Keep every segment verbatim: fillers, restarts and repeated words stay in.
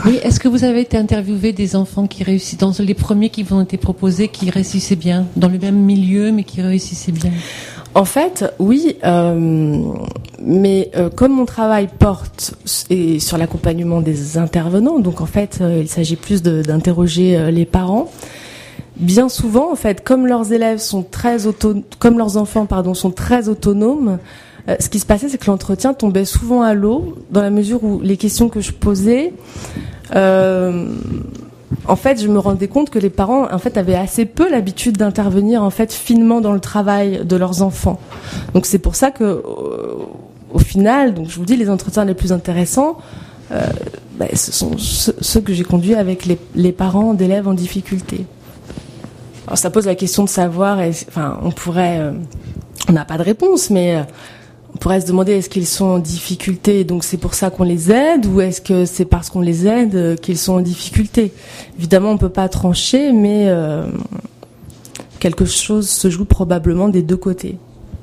Oui, est-ce que vous avez été interviewé des enfants qui réussissent, dans les premiers qui vous ont été proposés, qui réussissaient bien, dans le même milieu, mais qui réussissaient bien? En fait, oui, euh, mais euh, comme mon travail porte et sur l'accompagnement des intervenants, donc en fait, euh, il s'agit plus de, d'interroger euh, les parents. Bien souvent, en fait, comme leurs élèves sont très auto, comme leurs enfants, pardon, sont très autonomes, euh, ce qui se passait, c'est que l'entretien tombait souvent à l'eau, dans la mesure où les questions que je posais, euh, en fait, je me rendais compte que les parents, en fait, avaient assez peu l'habitude d'intervenir, en fait, finement dans le travail de leurs enfants. Donc, c'est pour ça que, euh, au final, donc, je vous dis, les entretiens les plus intéressants, euh, bah, ce sont ceux, ceux que j'ai conduits avec les, les parents d'élèves en difficulté. Alors, ça pose la question de savoir, enfin, on pourrait, euh, on n'a pas de réponse, mais euh, on pourrait se demander est-ce qu'ils sont en difficulté, donc c'est pour ça qu'on les aide, ou est-ce que c'est parce qu'on les aide euh, qu'ils sont en difficulté? Évidemment, on peut pas trancher, mais euh, quelque chose se joue probablement des deux côtés.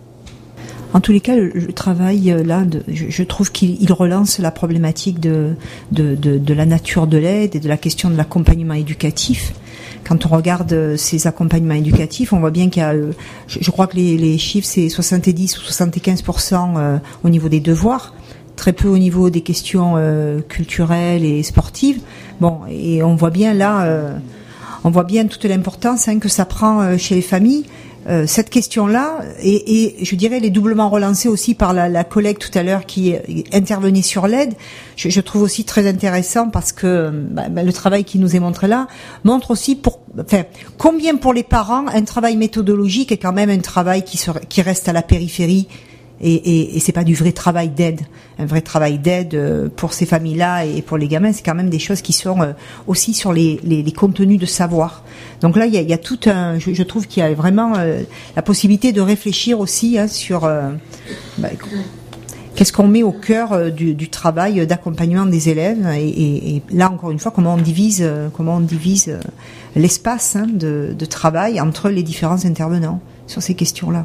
En tous les cas, le, le travail là, de, je, je trouve qu'il il relance la problématique de, de, de, de la nature de l'aide et de la question de l'accompagnement éducatif. Quand on regarde ces accompagnements éducatifs, on voit bien qu'il y a, je, je crois que les, les chiffres, c'est soixante-dix ou soixante-quinze pour cent euh, au niveau des devoirs, très peu au niveau des questions euh, culturelles et sportives. Bon, et on voit bien là, euh, on voit bien toute l'importance hein, que ça prend euh, chez les familles. Euh, cette question-là, et, et je dirais, elle est doublement relancée aussi par la, la collègue tout à l'heure qui intervenait sur l'aide. Je, je trouve aussi très intéressant parce que bah, bah, le travail qui nous est montré là montre aussi pour, enfin, combien pour les parents un travail méthodologique est quand même un travail qui, se, qui reste à la périphérie. Et, et, et c'est pas du vrai travail d'aide. Un vrai travail d'aide pour ces familles-là et pour les gamins, c'est quand même des choses qui sont aussi sur les, les, les contenus de savoir. Donc là, il y a, il y a tout un. Je, je trouve qu'il y a vraiment euh, la possibilité de réfléchir aussi hein, sur euh, bah, qu'est-ce qu'on met au cœur euh, du, du travail d'accompagnement des élèves. Et, et, et là, encore une fois, comment on divise, euh, comment on divise euh, l'espace hein, de, de travail entre les différents intervenants sur ces questions-là.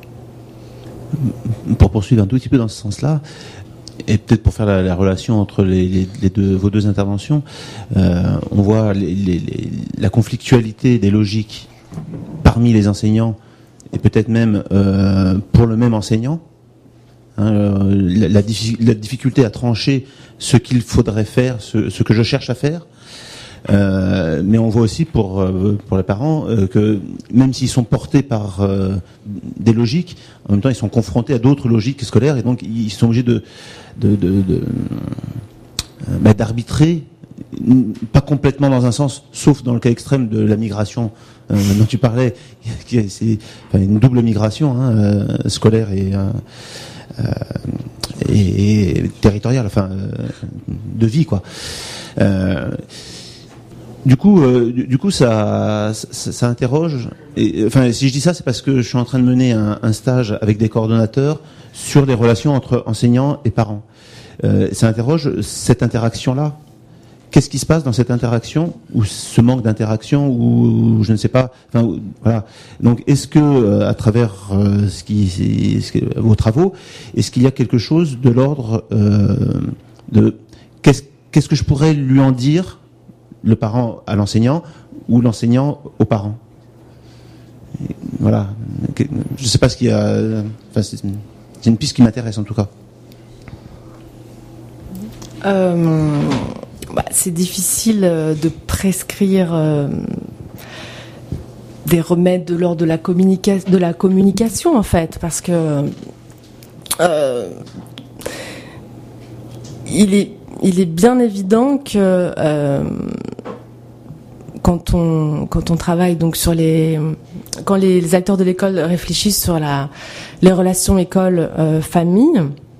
Pour poursuivre un tout petit peu dans ce sens-là, et peut-être pour faire la, la relation entre les, les, les deux, vos deux interventions, euh, on voit les, les, les, la conflictualité des logiques parmi les enseignants, et peut-être même euh, pour le même enseignant, hein, la, la, la difficulté à trancher ce qu'il faudrait faire, ce, ce que je cherche à faire. Euh, mais on voit aussi pour euh, pour les parents euh, que même s'ils sont portés par euh, des logiques, en même temps ils sont confrontés à d'autres logiques scolaires et donc ils sont obligés de de, de, de euh, bah, d'arbitrer, pas complètement dans un sens, sauf dans le cas extrême de la migration euh, dont tu parlais, qui est, c'est enfin, une double migration hein, euh, scolaire et euh, euh, et, et territoriale, enfin euh, de vie quoi. Euh, Du coup, euh, du, du coup, ça, ça, ça interroge. Et, enfin, si je dis ça, c'est parce que je suis en train de mener un, un stage avec des coordonnateurs sur les relations entre enseignants et parents. Euh, ça interroge cette interaction-là. Qu'est-ce qui se passe dans cette interaction ou ce manque d'interaction ou, ou je ne sais pas. Enfin, ou, voilà. Donc, est-ce que euh, à travers euh, ce qui, ce qui, vos travaux, est-ce qu'il y a quelque chose de l'ordre euh, de qu'est-ce, qu'est-ce que je pourrais lui en dire? Le parent à l'enseignant ou l'enseignant aux parents. Et voilà. Je ne sais pas ce qu'il y a. Enfin, c'est, une, c'est une piste qui m'intéresse en tout cas. Euh, bah, c'est difficile de prescrire euh, des remèdes de l'ordre de la, communica- de la communication en fait, parce que euh, il est Il est bien évident que euh, quand on quand on travaille donc sur les quand les acteurs de l'école réfléchissent sur la les relations école euh, famille,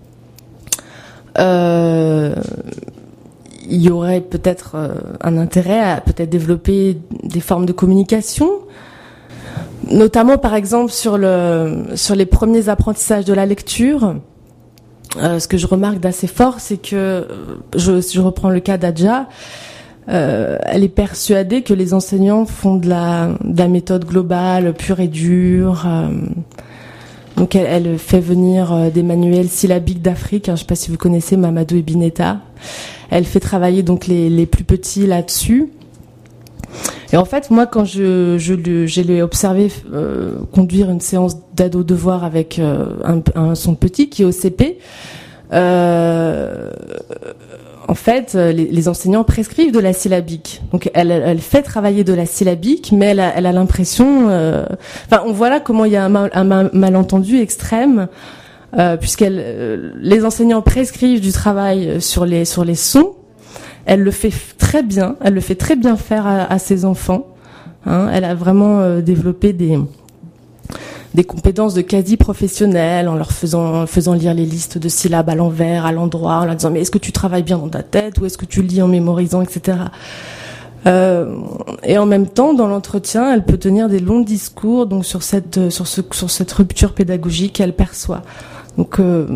euh, il y aurait peut-être euh, un intérêt à peut-être développer des formes de communication, notamment par exemple sur le sur les premiers apprentissages de la lecture. Euh, ce que je remarque d'assez fort, c'est que, je, si je reprends le cas d'Adja, euh, elle est persuadée que les enseignants font de la, de la méthode globale, pure et dure, euh, Donc elle, elle fait venir euh, des manuels syllabiques d'Afrique. Hein, je ne sais pas si vous connaissez Mamadou Ebineta. Elle fait travailler donc les, les plus petits là-dessus. Et en fait, moi, quand je, je, je, je l'ai observé euh, conduire une séance d'ado devoir avec euh, un, un, son petit qui est au C P, euh, en fait, les, les enseignants prescrivent de la syllabique. Donc, elle, elle fait travailler de la syllabique, mais elle a, elle a l'impression... Euh, enfin, on voit là comment il y a un, mal, un malentendu extrême, euh, puisqu'elle, euh, les enseignants prescrivent du travail sur les, sur les sons. Elle le fait très bien, elle le fait très bien faire à, à ses enfants. Hein, elle a vraiment euh, développé des des compétences de quasi-professionnels en leur faisant en faisant lire les listes de syllabes à l'envers, à l'endroit, en leur disant mais est-ce que tu travailles bien dans ta tête ou est-ce que tu lis en mémorisant, et cetera. Euh, et en même temps, dans l'entretien, elle peut tenir des longs discours donc sur cette sur ce sur cette rupture pédagogique qu'elle perçoit. Donc euh,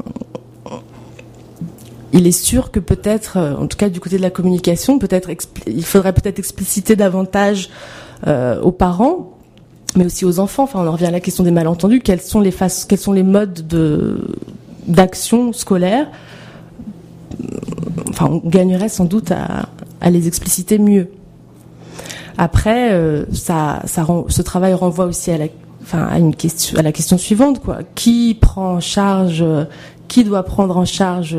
il est sûr que peut-être, en tout cas du côté de la communication, peut-être expli- il faudrait peut-être expliciter davantage euh, aux parents, mais aussi aux enfants. Enfin, on en revient à la question des malentendus. Quels sont les faces, quels sont les modes de d'action scolaire ? Enfin, on gagnerait sans doute à, à les expliciter mieux. Après, euh, ça, ça rend, ce travail renvoie aussi à la, enfin, à une question, à la question suivante, quoi. Qui prend en charge, qui doit prendre en charge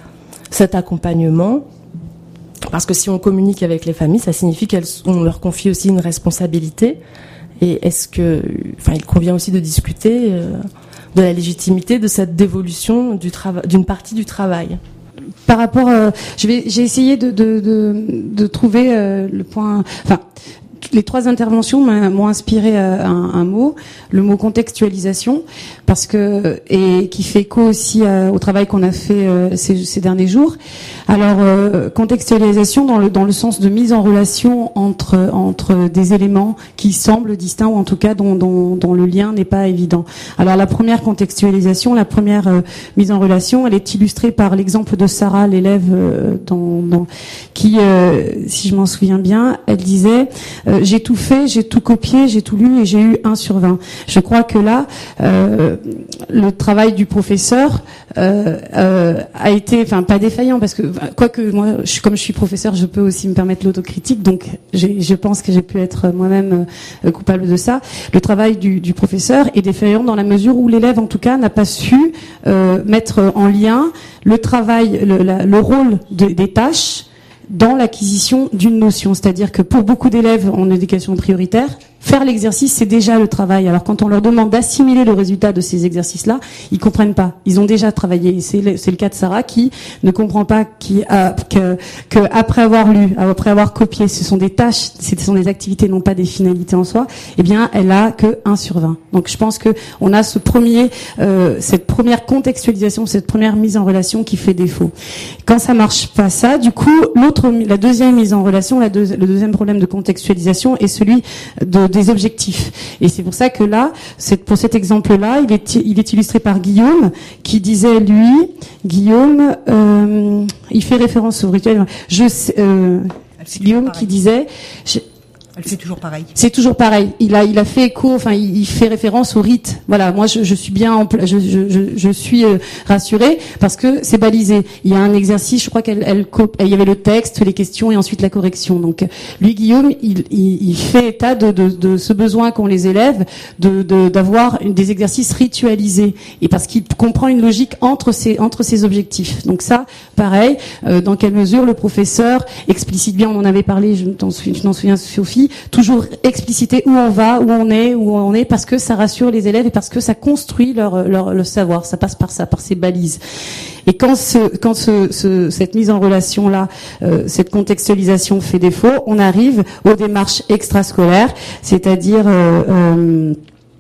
cet accompagnement, parce que si on communique avec les familles, ça signifie qu'on leur confie aussi une responsabilité. Et est-ce que, enfin, il convient aussi de discuter euh, de la légitimité de cette dévolution du travail, d'une partie du travail. Par rapport, euh, je vais, j'ai essayé de de de, de trouver euh, le point, enfin. Les trois interventions m'ont inspiré un, un mot, le mot contextualisation, parce que et qui fait écho aussi à, au travail qu'on a fait euh, ces, ces derniers jours. Alors euh, contextualisation dans le dans le sens de mise en relation entre entre des éléments qui semblent distincts ou en tout cas dont dont, dont le lien n'est pas évident. Alors la première contextualisation, la première euh, mise en relation, elle est illustrée par l'exemple de Sarah, l'élève euh, dans, dans qui, euh, si je m'en souviens bien, elle disait euh, j'ai tout fait, j'ai tout copié, j'ai tout lu et j'ai eu un sur vingt. Je crois que là, euh, le travail du professeur euh, euh, a été, enfin pas défaillant, parce que quoique moi, je, comme je suis professeur, je peux aussi me permettre l'autocritique, donc j'ai, je pense que j'ai pu être moi-même euh, coupable de ça. Le travail du, du professeur est défaillant dans la mesure où l'élève, en tout cas, n'a pas su euh, mettre en lien le travail, le, la, le rôle de, des tâches dans l'acquisition d'une notion. C'est-à-dire que pour beaucoup d'élèves en éducation prioritaire, faire l'exercice, c'est déjà le travail. Alors quand on leur demande d'assimiler le résultat de ces exercices-là, ils comprennent pas. Ils ont déjà travaillé. C'est le, c'est le cas de Sarah qui ne comprend pas qui a, que, que après avoir lu, après avoir copié, ce sont des tâches, ce sont des activités, non pas des finalités en soi. Eh bien, elle a que un sur vingt. Donc je pense que on a ce premier, euh, cette première contextualisation, cette première mise en relation qui fait défaut. Quand ça marche pas ça, du coup, l'autre, la deuxième mise en relation, la deux, le deuxième problème de contextualisation est celui de des objectifs. Et c'est pour ça que là, c'est, pour cet exemple-là, il est, il est illustré par Guillaume, qui disait, lui, Guillaume, euh, il fait référence au rituel, je sais, euh, Guillaume qui disait, je, Elle fait toujours pareil. C'est toujours pareil. Il a, il a fait écho, enfin, il, il fait référence au rite. Voilà, moi, je, je suis bien, en, je, je, je, je suis euh, rassurée parce que c'est balisé. Il y a un exercice, je crois qu'elle, elle, il y avait le texte, les questions et ensuite la correction. Donc, lui, Guillaume, il, il, il fait état de, de, de ce besoin qu'ont les élèves de, de, d'avoir des exercices ritualisés et parce qu'il comprend une logique entre ces, entre ces objectifs. Donc ça, pareil. Euh, dans quelle mesure le professeur explicite bien, on en avait parlé, je m'en souviens, je m'en souviens, Sophie. Toujours expliciter où on va, où on est, où on est, parce que ça rassure les élèves et parce que ça construit leur, leur le savoir. Ça passe par ça, par ces balises. Et quand ce, quand ce, ce, cette mise en relation là, euh, cette contextualisation fait défaut, on arrive aux démarches extrascolaires, c'est-à-dire euh, euh,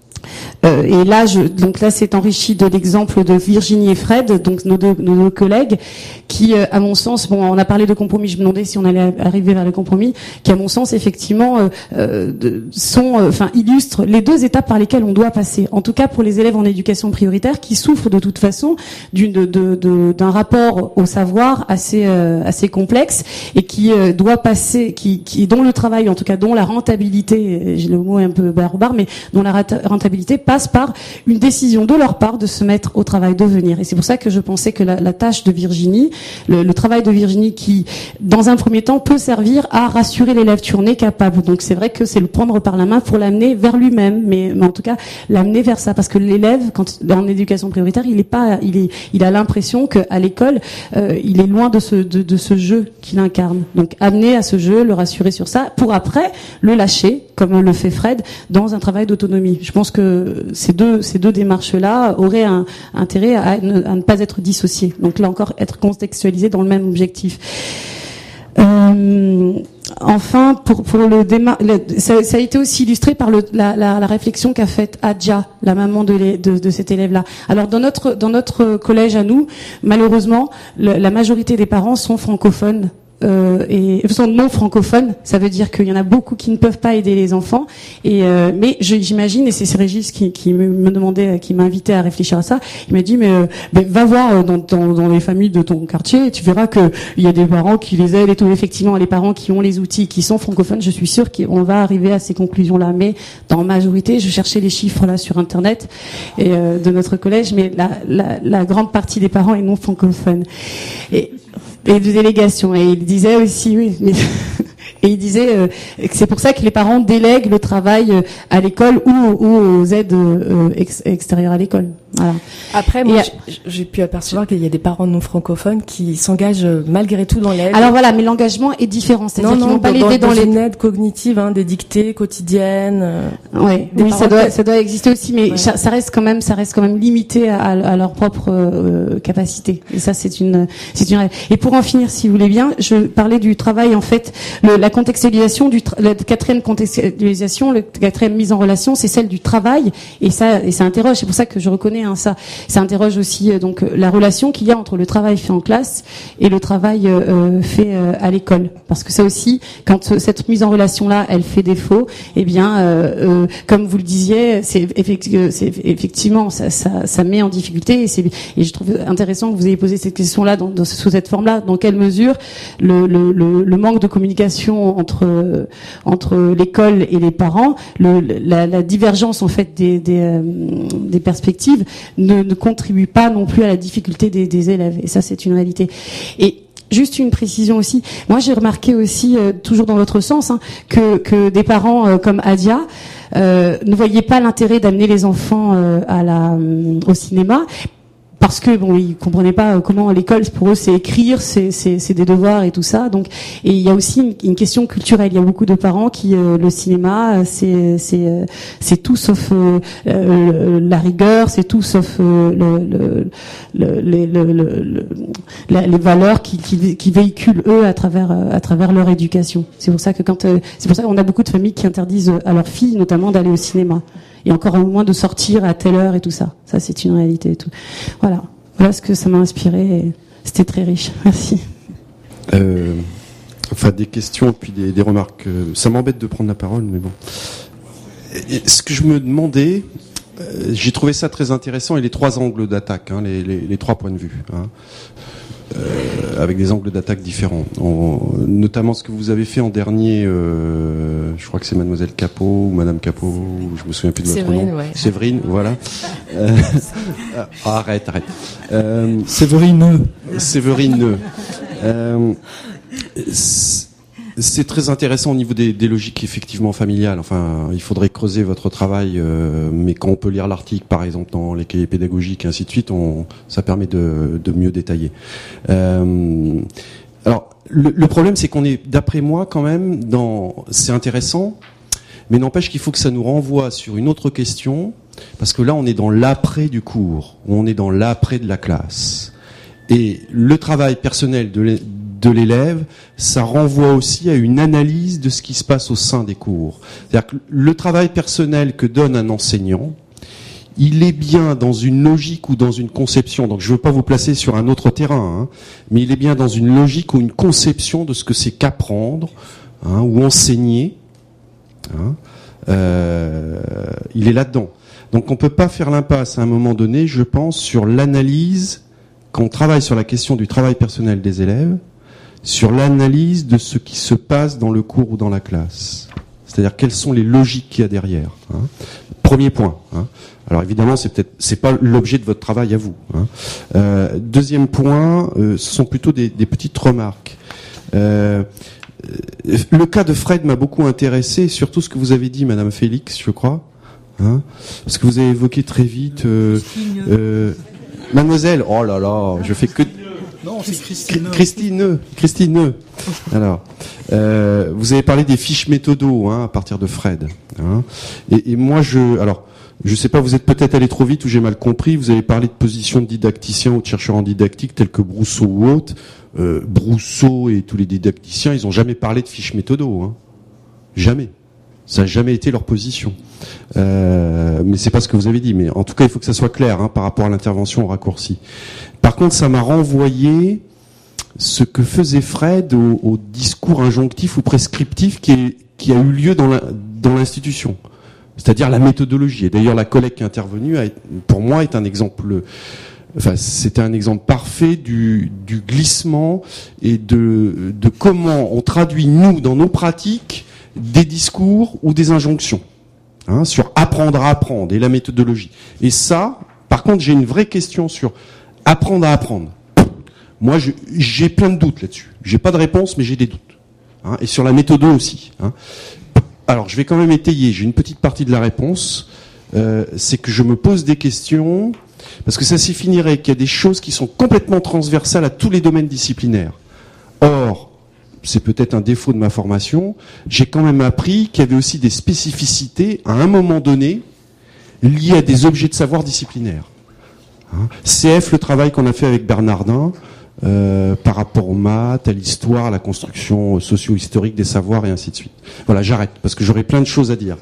Euh, et là, je, donc là, c'est enrichi de l'exemple de Virginie et Fred, donc nos deux, nos deux collègues, qui, euh, à mon sens, bon, on a parlé de compromis. Je me demandais si on allait arriver vers le compromis, qui, à mon sens, effectivement, euh, euh, de, sont, euh, enfin, illustrent les deux étapes par lesquelles on doit passer. En tout cas, pour les élèves en éducation prioritaire, qui souffrent de toute façon d'une, de, de, de, d'un rapport au savoir assez, euh, assez complexe et qui euh, doit passer, qui, qui, dont le travail, en tout cas, dont la rentabilité, j'ai le mot un peu barbare, mais dont la rentabilité passe par une décision de leur part de se mettre au travail, de venir. Et c'est pour ça que je pensais que la, la tâche de Virginie, le, le travail de Virginie qui, dans un premier temps, peut servir à rassurer l'élève, tu en es capable. Donc c'est vrai que c'est le prendre par la main pour l'amener vers lui-même, mais, mais en tout cas l'amener vers ça, parce que l'élève, quand en éducation prioritaire, il est pas, il est, il a l'impression qu'à l'école, euh, il est loin de ce de, de ce jeu qu'il incarne. Donc amener à ce jeu, le rassurer sur ça, pour après le lâcher, comme le fait Fred, dans un travail d'autonomie. Je pense que ces deux ces deux démarches-là auraient un intérêt à ne, à ne pas être dissociées. Donc là encore, être contextualisées dans le même objectif. Euh, enfin, pour pour le démarre, ça, ça a été aussi illustré par le, la, la, la réflexion qu'a faite Adja, la maman de, les, de, de cet élève-là. Alors dans notre dans notre collège à nous, malheureusement, le, la majorité des parents sont francophones. Euh, et sont non francophones, ça veut dire qu'il y en a beaucoup qui ne peuvent pas aider les enfants. Et euh, mais je, j'imagine, et c'est, c'est Régis qui, qui me, me demandait, qui m'a invité à réfléchir à ça. Il m'a dit mais, euh, mais va voir dans, dans, dans les familles de ton quartier, et tu verras que il y a des parents qui les aident et tout. Effectivement, les parents qui ont les outils, qui sont francophones, je suis sûre qu'on va arriver à ces conclusions-là. Mais dans la majorité, je cherchais les chiffres là sur internet et euh, de notre collège, mais la, la, la grande partie des parents est non francophone. Et et de délégation. Et il disait aussi, oui, mais et il disait euh, que c'est pour ça que les parents délèguent le travail euh, à l'école ou, ou aux aides euh, ex- extérieures à l'école. Voilà. Après, moi, Et, j'ai, j'ai pu apercevoir qu'il y a des parents non francophones qui s'engagent malgré tout dans l'aide. Alors voilà, mais l'engagement est différent, c'est-à-dire non, qu'ils non, vont pas dans, l'aider dans, dans les une aide cognitive, hein, des dictées quotidiennes. Euh, ouais, des oui, ça doit, ça doit exister aussi, mais ouais. ça, ça reste quand même, ça reste quand même limité à, à leur propre euh, capacité. Et ça, c'est une, c'est une. Et pour en finir, si vous voulez bien, je parlais du travail en fait, le, la contextualisation du, tra- la quatrième contextualisation, la quatrième mise en relation, c'est celle du travail, et ça, et ça interroge. C'est pour ça que je reconnais hein, ça. Ça interroge aussi euh, donc la relation qu'il y a entre le travail fait en classe et le travail euh, fait euh, à l'école, parce que ça aussi, quand euh, cette mise en relation là, elle fait défaut, eh bien, euh, euh, comme vous le disiez, c'est, effecti- c'est effectivement ça, ça, ça met en difficulté, et, c'est, et je trouve intéressant que vous ayez posé cette question là dans, dans, sous cette forme là. Dans quelle mesure le, le, le, le manque de communication entre euh, entre l'école et les parents, le, la, la divergence en fait des des, euh, des perspectives ne, ne contribue pas non plus à la difficulté des, des élèves, et ça c'est une réalité. Et juste une précision aussi, moi j'ai remarqué aussi, euh, toujours dans l'autre sens, hein, que, que des parents euh, comme Adia euh, ne voyaient pas l'intérêt d'amener les enfants euh, à la, euh, au cinéma, parce que bon, ils comprenaient pas comment l'école pour eux c'est écrire, c'est c'est c'est des devoirs et tout ça. Donc, et il y a aussi une, une question culturelle. Il y a beaucoup de parents qui euh, le cinéma c'est c'est euh, c'est tout sauf euh, euh, la rigueur, c'est tout sauf euh, le, le, le, le, le, le, le la, les valeurs qui, qui qui véhiculent eux à travers à travers leur éducation. C'est pour ça que quand euh, c'est pour ça qu'on a beaucoup de familles qui interdisent à leurs filles notamment d'aller au cinéma. Et encore moins de sortir à telle heure et tout ça. Ça, c'est une réalité et tout. Voilà. Voilà ce que ça m'a inspiré. Et c'était très riche. Merci. Euh, enfin, des questions puis des, des remarques. Ça m'embête de prendre la parole, mais bon. Et ce que je me demandais, euh, j'ai trouvé ça très intéressant, et les trois angles d'attaque, hein, les, les, les trois points de vue, hein, euh, avec des angles d'attaque différents. En, notamment ce que vous avez fait en dernier, euh, je crois que c'est Mademoiselle Capot ou Madame Capot, je me souviens plus de votre Séverine, nom. ouais. Séverine, voilà. Euh, ah, arrête, arrête. Euh, Séverine. Séverine. Euh, c'est très intéressant au niveau des, des logiques effectivement familiales. Enfin, il faudrait creuser votre travail, euh, mais quand on peut lire l'article, par exemple, dans les cahiers pédagogiques et ainsi de suite, on, ça permet de, de mieux détailler. Euh, alors, le, le problème, c'est qu'on est, d'après moi, quand même, dans. C'est intéressant, mais n'empêche qu'il faut que ça nous renvoie sur une autre question, parce que là, on est dans l'après du cours, on est dans l'après de la classe. Et le travail personnel de de l'élève, ça renvoie aussi à une analyse de ce qui se passe au sein des cours. C'est-à-dire que le travail personnel que donne un enseignant, il est bien dans une logique ou dans une conception, donc je ne veux pas vous placer sur un autre terrain, hein, mais il est bien dans une logique ou une conception de ce que c'est qu'apprendre, hein, ou enseigner. Hein, euh, il est là-dedans. Donc on ne peut pas faire l'impasse à un moment donné, je pense, sur l'analyse, quand on travaille sur la question du travail personnel des élèves, sur l'analyse de ce qui se passe dans le cours ou dans la classe. C'est-à-dire quelles sont les logiques qu'il y a derrière. Hein. Premier point. Hein. Alors évidemment, c'est peut-être, c'est pas l'objet de votre travail à vous. Hein. Euh, deuxième point, euh, ce sont plutôt des, des petites remarques. Euh, le cas de Fred m'a beaucoup intéressé, surtout ce que vous avez dit, Madame Félix, je crois. Hein, parce que vous avez évoqué très vite, euh, euh, Mademoiselle. Oh là là, je fais que. Non, c'est Christine. Christine. Christine. Alors, euh, vous avez parlé des fiches méthodo, hein, à partir de Fred. Hein, et, et moi, je, alors, je sais pas, vous êtes peut-être allé trop vite ou j'ai mal compris. Vous avez parlé de position de didacticien ou de chercheur en didactique, tels que Brousseau ou autres. Euh, Brousseau et tous les didacticiens, ils ont jamais parlé de fiches méthodo. Hein. Jamais. Ça n'a jamais été leur position. Euh, mais c'est pas ce que vous avez dit. Mais en tout cas, il faut que ça soit clair hein, par rapport à l'intervention au raccourci. Par contre, ça m'a renvoyé ce que faisait Fred au, au discours injonctif ou prescriptif qui, est, qui a eu lieu dans, la, dans l'institution. C'est-à-dire la méthodologie. Et d'ailleurs, la collègue qui est intervenue, a, pour moi, est un exemple... Enfin, c'était un exemple parfait du, du glissement et de, de comment on traduit, nous, dans nos pratiques, des discours ou des injonctions. Hein, sur apprendre à apprendre et la méthodologie. Et ça, par contre, j'ai une vraie question sur apprendre à apprendre. Moi, je, j'ai plein de doutes là-dessus. J'ai pas de réponse, mais j'ai des doutes. Hein, et sur la méthode aussi. Hein. Alors, je vais quand même étayer. J'ai une petite partie de la réponse. Euh, c'est que je me pose des questions, parce que ça s'y finirait qu'il y a des choses qui sont complètement transversales à tous les domaines disciplinaires. Or, c'est peut-être un défaut de ma formation, j'ai quand même appris qu'il y avait aussi des spécificités, à un moment donné, liées à des objets de savoir disciplinaires. Hein, C F, le travail qu'on a fait avec Bernardin, euh, par rapport aux maths, à l'histoire, à la construction socio-historique des savoirs, et ainsi de suite. Voilà, j'arrête, parce que j'aurais plein de choses à dire.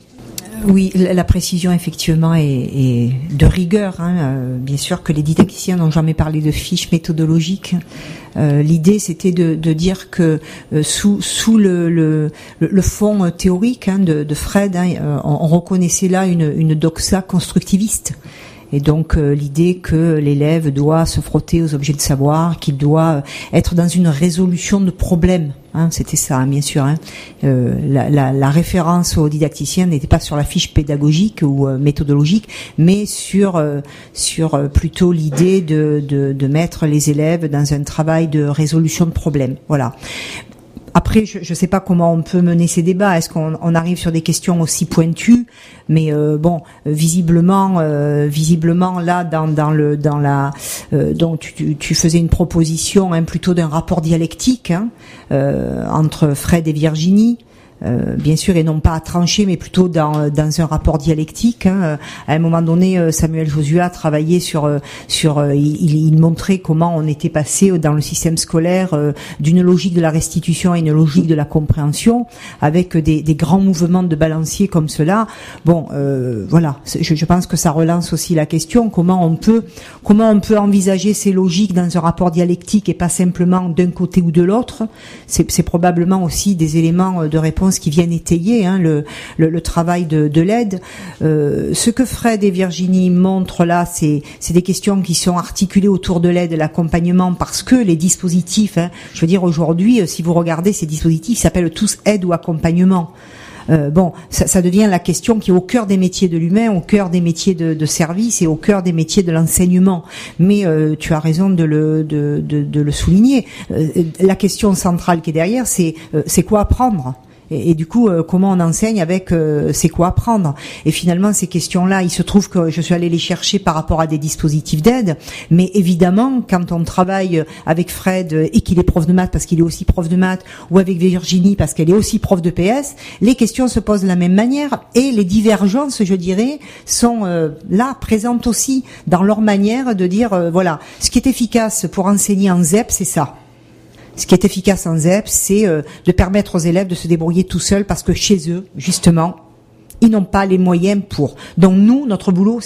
Oui, la précision effectivement est, est de rigueur. Hein. Euh, bien sûr que les didacticiens n'ont jamais parlé de fiches méthodologiques. Euh, l'idée, c'était de, de dire que euh, sous, sous le, le, le fond théorique hein, de, de Fred, hein, euh, on, on reconnaissait là une, une doxa constructiviste. Et donc euh, l'idée que l'élève doit se frotter aux objets de savoir, qu'il doit être dans une résolution de problèmes. Hein, c'était ça, hein, bien sûr. Hein. Euh, la, la, la référence au didacticien n'était pas sur la fiche pédagogique ou euh, méthodologique, mais sur euh, sur euh, plutôt l'idée de, de de mettre les élèves dans un travail de résolution de problèmes. Voilà. Après, je ne sais pas comment on peut mener ces débats. Est-ce qu'on on arrive sur des questions aussi pointues? Mais euh, bon, visiblement, euh, visiblement là, dans, dans le, dans la, euh, donc tu, tu faisais une proposition, hein, plutôt d'un rapport dialectique hein, euh, entre Fred et Virginie. Euh, bien sûr, et non pas à trancher, mais plutôt dans dans un rapport dialectique. Hein. À un moment donné, Samuel Josua travaillait sur sur il, il montrait comment on était passé dans le système scolaire euh, d'une logique de la restitution à une logique de la compréhension, avec des, des grands mouvements de balancier comme cela. Bon, euh, voilà, je, je pense que ça relance aussi la question comment on peut comment on peut envisager ces logiques dans un rapport dialectique et pas simplement d'un côté ou de l'autre. C'est, c'est probablement aussi des éléments de réponse qui viennent étayer hein, le, le, le travail de, de l'aide. Euh, ce que Fred et Virginie montrent là, c'est, c'est des questions qui sont articulées autour de l'aide et l'accompagnement, parce que les dispositifs, hein, je veux dire aujourd'hui, si vous regardez ces dispositifs, ils s'appellent tous aide ou accompagnement. Euh, bon, ça, ça devient la question qui est au cœur des métiers de l'humain, au cœur des métiers de, de service et au cœur des métiers de l'enseignement. Mais euh, tu as raison de le, de, de, de le souligner. Euh, la question centrale qui est derrière, c'est euh, c'est quoi apprendre ? Et, et du coup, euh, comment on enseigne avec euh, c'est quoi apprendre ? Et finalement, ces questions-là, il se trouve que je suis allée les chercher par rapport à des dispositifs d'aide. Mais évidemment, quand on travaille avec Fred et qu'il est prof de maths parce qu'il est aussi prof de maths, ou avec Virginie parce qu'elle est aussi prof de P S, les questions se posent de la même manière et les divergences, je dirais, sont euh, là présentes aussi dans leur manière de dire euh, voilà, ce qui est efficace pour enseigner en Z E P, c'est ça. Ce qui est efficace en Z E P, c'est euh, de permettre aux élèves de se débrouiller tout seuls parce que chez eux, justement, ils n'ont pas les moyens pour. Donc nous, notre boulot, c'est ça.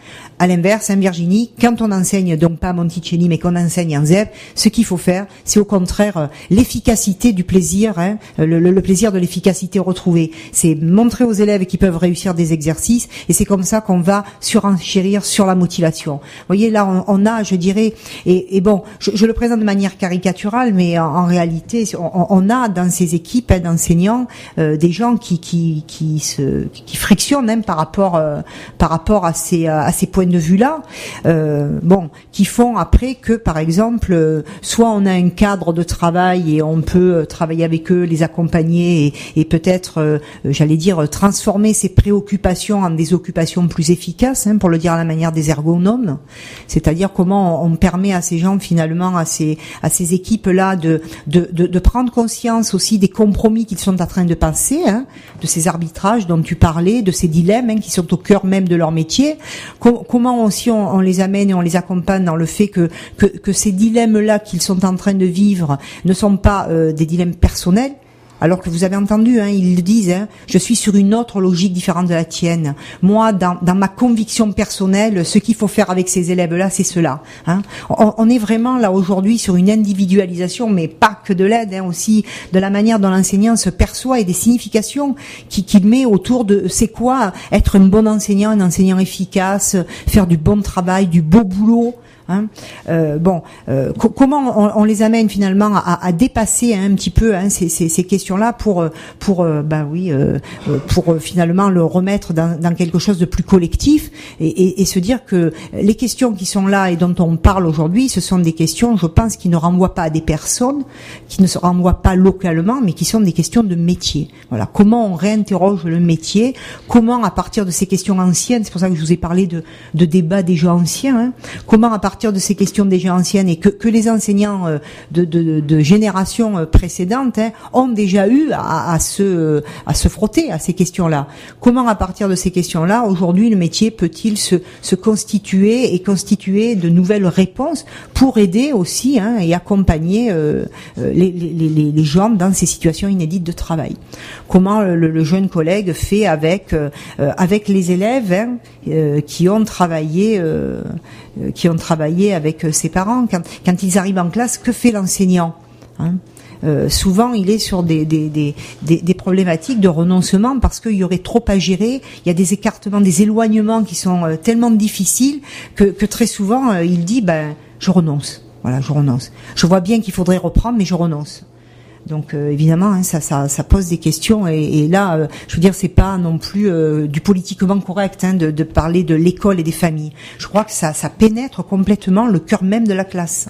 À l'inverse, hein, Virginie, quand on enseigne donc pas à Monticelli, mais qu'on enseigne en Z E P, ce qu'il faut faire, c'est au contraire euh, l'efficacité du plaisir, hein, le, le, le plaisir de l'efficacité retrouvée. C'est montrer aux élèves qu'ils peuvent réussir des exercices, et c'est comme ça qu'on va surenchérir sur la motivation. Vous voyez, là, on, on a, je dirais, et, et bon, je, je le présente de manière caricaturale, mais en, en réalité, on, on a dans ces équipes hein, d'enseignants euh, des gens qui qui qui se qui frictionnent hein, par rapport euh, par rapport à ces à ces points de vue là, euh, bon, qui font après que par exemple, euh, soit on a un cadre de travail et on peut euh, travailler avec eux, les accompagner et, et peut-être, euh, j'allais dire, transformer ces préoccupations en des occupations plus efficaces, hein, pour le dire à la manière des ergonomes, c'est-à-dire comment on, on permet à ces gens finalement, à ces à ces équipes là de de de, de prendre conscience aussi des compromis qu'ils sont en train de passer, hein, de ces arbitrages dont tu parlais, de ces dilemmes hein, qui sont au cœur même de leur métier. Com- comment aussi on, on les amène et on les accompagne dans le fait que que, que ces dilemmes-là qu'ils sont en train de vivre ne sont pas euh, des dilemmes personnels. Alors que vous avez entendu, hein, ils le disent, hein, je suis sur une autre logique différente de la tienne. Moi, dans, dans ma conviction personnelle, ce qu'il faut faire avec ces élèves-là, c'est cela. Hein. On, on est vraiment là aujourd'hui sur une individualisation, mais pas que de l'aide, hein, aussi de la manière dont l'enseignant se perçoit et des significations qu'il, qu'il met autour de c'est quoi être un bon enseignant, un enseignant efficace, faire du bon travail, du beau boulot. Hein, euh, bon, euh, co- comment on, on les amène finalement à, à dépasser hein, un petit peu hein, ces, ces, ces questions-là pour pour euh, bah oui euh, pour euh, finalement le remettre dans, dans quelque chose de plus collectif et, et, et se dire que les questions qui sont là et dont on parle aujourd'hui, ce sont des questions, je pense, qui ne renvoient pas à des personnes, qui ne se renvoient pas localement, mais qui sont des questions de métier. Voilà, comment on réinterroge le métier, comment à partir de ces questions anciennes, c'est pour ça que je vous ai parlé de, de débats déjà anciens, hein, comment à partir de ces questions déjà anciennes et que, que les enseignants de, de, de générations précédentes hein, ont déjà eu à, à se à se frotter à ces questions-là. Comment à partir de ces questions-là, aujourd'hui, le métier peut-il se, se constituer et constituer de nouvelles réponses pour aider aussi hein, et accompagner euh, les, les, les, les gens dans ces situations inédites de travail. Comment le, le jeune collègue fait avec euh, avec les élèves hein, euh, qui ont travaillé euh, qui ont travaillé avec ses parents, quand, quand ils arrivent en classe, que fait l'enseignant hein euh, souvent, il est sur des, des, des, des, des problématiques de renoncement parce qu'il y aurait trop à gérer. Il y a des écartements, des éloignements qui sont euh, tellement difficiles que, que très souvent, euh, il dit ben, je renonce. Voilà, je renonce. Je vois bien qu'il faudrait reprendre, mais je renonce. Donc euh, évidemment, hein, ça, ça, ça pose des questions et, et là, euh, je veux dire, c'est pas non plus euh, du politiquement correct hein, de, de parler de l'école et des familles. Je crois que ça, ça pénètre complètement le cœur même de la classe.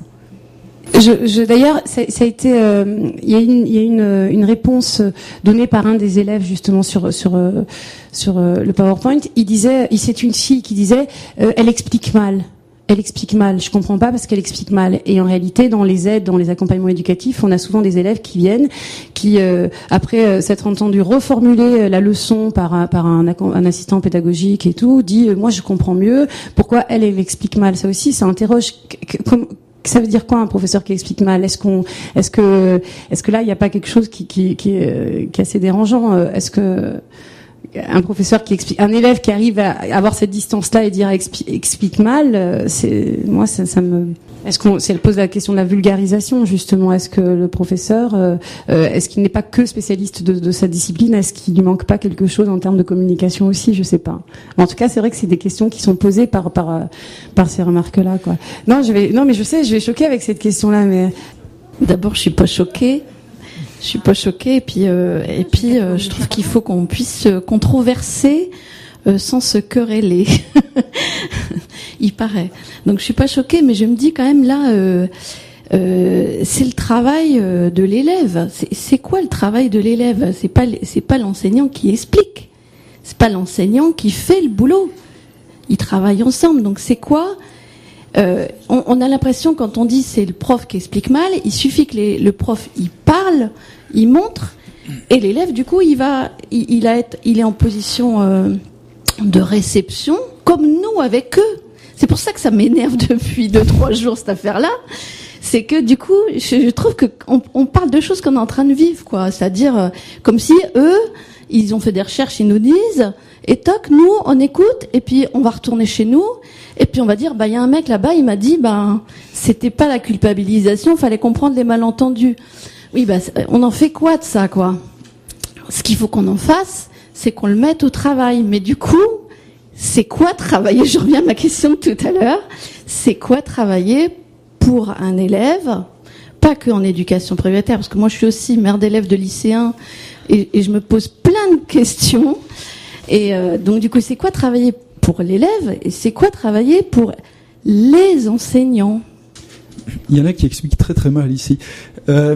Je, je, d'ailleurs, ça, ça a été, il euh, y a une, il y a une, une réponse donnée par un des élèves justement sur sur euh, sur euh, le PowerPoint. Il disait, il c'est une fille qui disait, euh, elle explique mal. Elle explique mal. Je comprends pas parce qu'elle explique mal. Et en réalité, dans les aides, dans les accompagnements éducatifs, on a souvent des élèves qui viennent, qui euh, après euh, s'être entendu reformuler la leçon par par un, un assistant pédagogique et tout, dit euh, moi je comprends mieux. Pourquoi elle elle explique mal? Ça aussi, ça interroge. Comme, ça veut dire quoi un professeur qui explique mal? Est-ce qu'on, est-ce que, est-ce que là il n'y a pas quelque chose qui qui qui est, qui est assez dérangeant? Est-ce que un professeur qui explique, un élève qui arrive à avoir cette distance-là et dire explique, explique mal, c'est moi ça, ça me. Est-ce qu'on, si elle pose la question de la vulgarisation justement, est-ce que le professeur, euh, est-ce qu'il n'est pas que spécialiste de, de sa discipline, est-ce qu'il lui manque pas quelque chose en termes de communication aussi, je sais pas. En tout cas, c'est vrai que c'est des questions qui sont posées par par par ces remarques-là, quoi. Non, je vais, non, mais je sais, je vais choquer avec cette question-là, mais d'abord, je suis pas choquée. Je suis pas choquée et puis euh, et puis euh, je trouve qu'il faut qu'on puisse controverser euh, sans se quereller. Il paraît. Donc je suis pas choquée, mais je me dis quand même là, euh, euh, c'est le travail euh, de l'élève. C'est, c'est quoi le travail de l'élève? C'est pas c'est pas l'enseignant qui explique. C'est pas l'enseignant qui fait le boulot. Ils travaillent ensemble. Donc c'est quoi? Euh, on, on a l'impression quand on dit c'est le prof qui explique mal, il suffit que les, le prof il parle, il montre, et l'élève du coup il va, il, il, a être, il est en position euh, de réception comme nous avec eux. C'est pour ça que ça m'énerve depuis deux trois jours cette affaire-là. c'est que du coup, je, je trouve que on, on parle de choses qu'on est en train de vivre, quoi. C'est-à-dire euh, comme si eux, ils ont fait des recherches, ils nous disent, et toc, nous, on écoute, et puis on va retourner chez nous, et puis on va dire, bah il y a un mec là-bas, il m'a dit, bah c'était pas la culpabilisation, fallait comprendre les malentendus. Oui, bah on en fait quoi de ça, quoi? Ce qu'il faut qu'on en fasse, c'est qu'on le mette au travail. Mais du coup, c'est quoi travailler? Je reviens à ma question de tout à l'heure. C'est quoi travailler pour un élève, pas que en éducation prioritaire, parce que moi je suis aussi mère d'élèves de lycéens et, et je me pose plein de questions. Et euh, donc du coup, c'est quoi travailler pour l'élève et c'est quoi travailler pour les enseignants? Il y en a qui expliquent très très mal ici. Euh,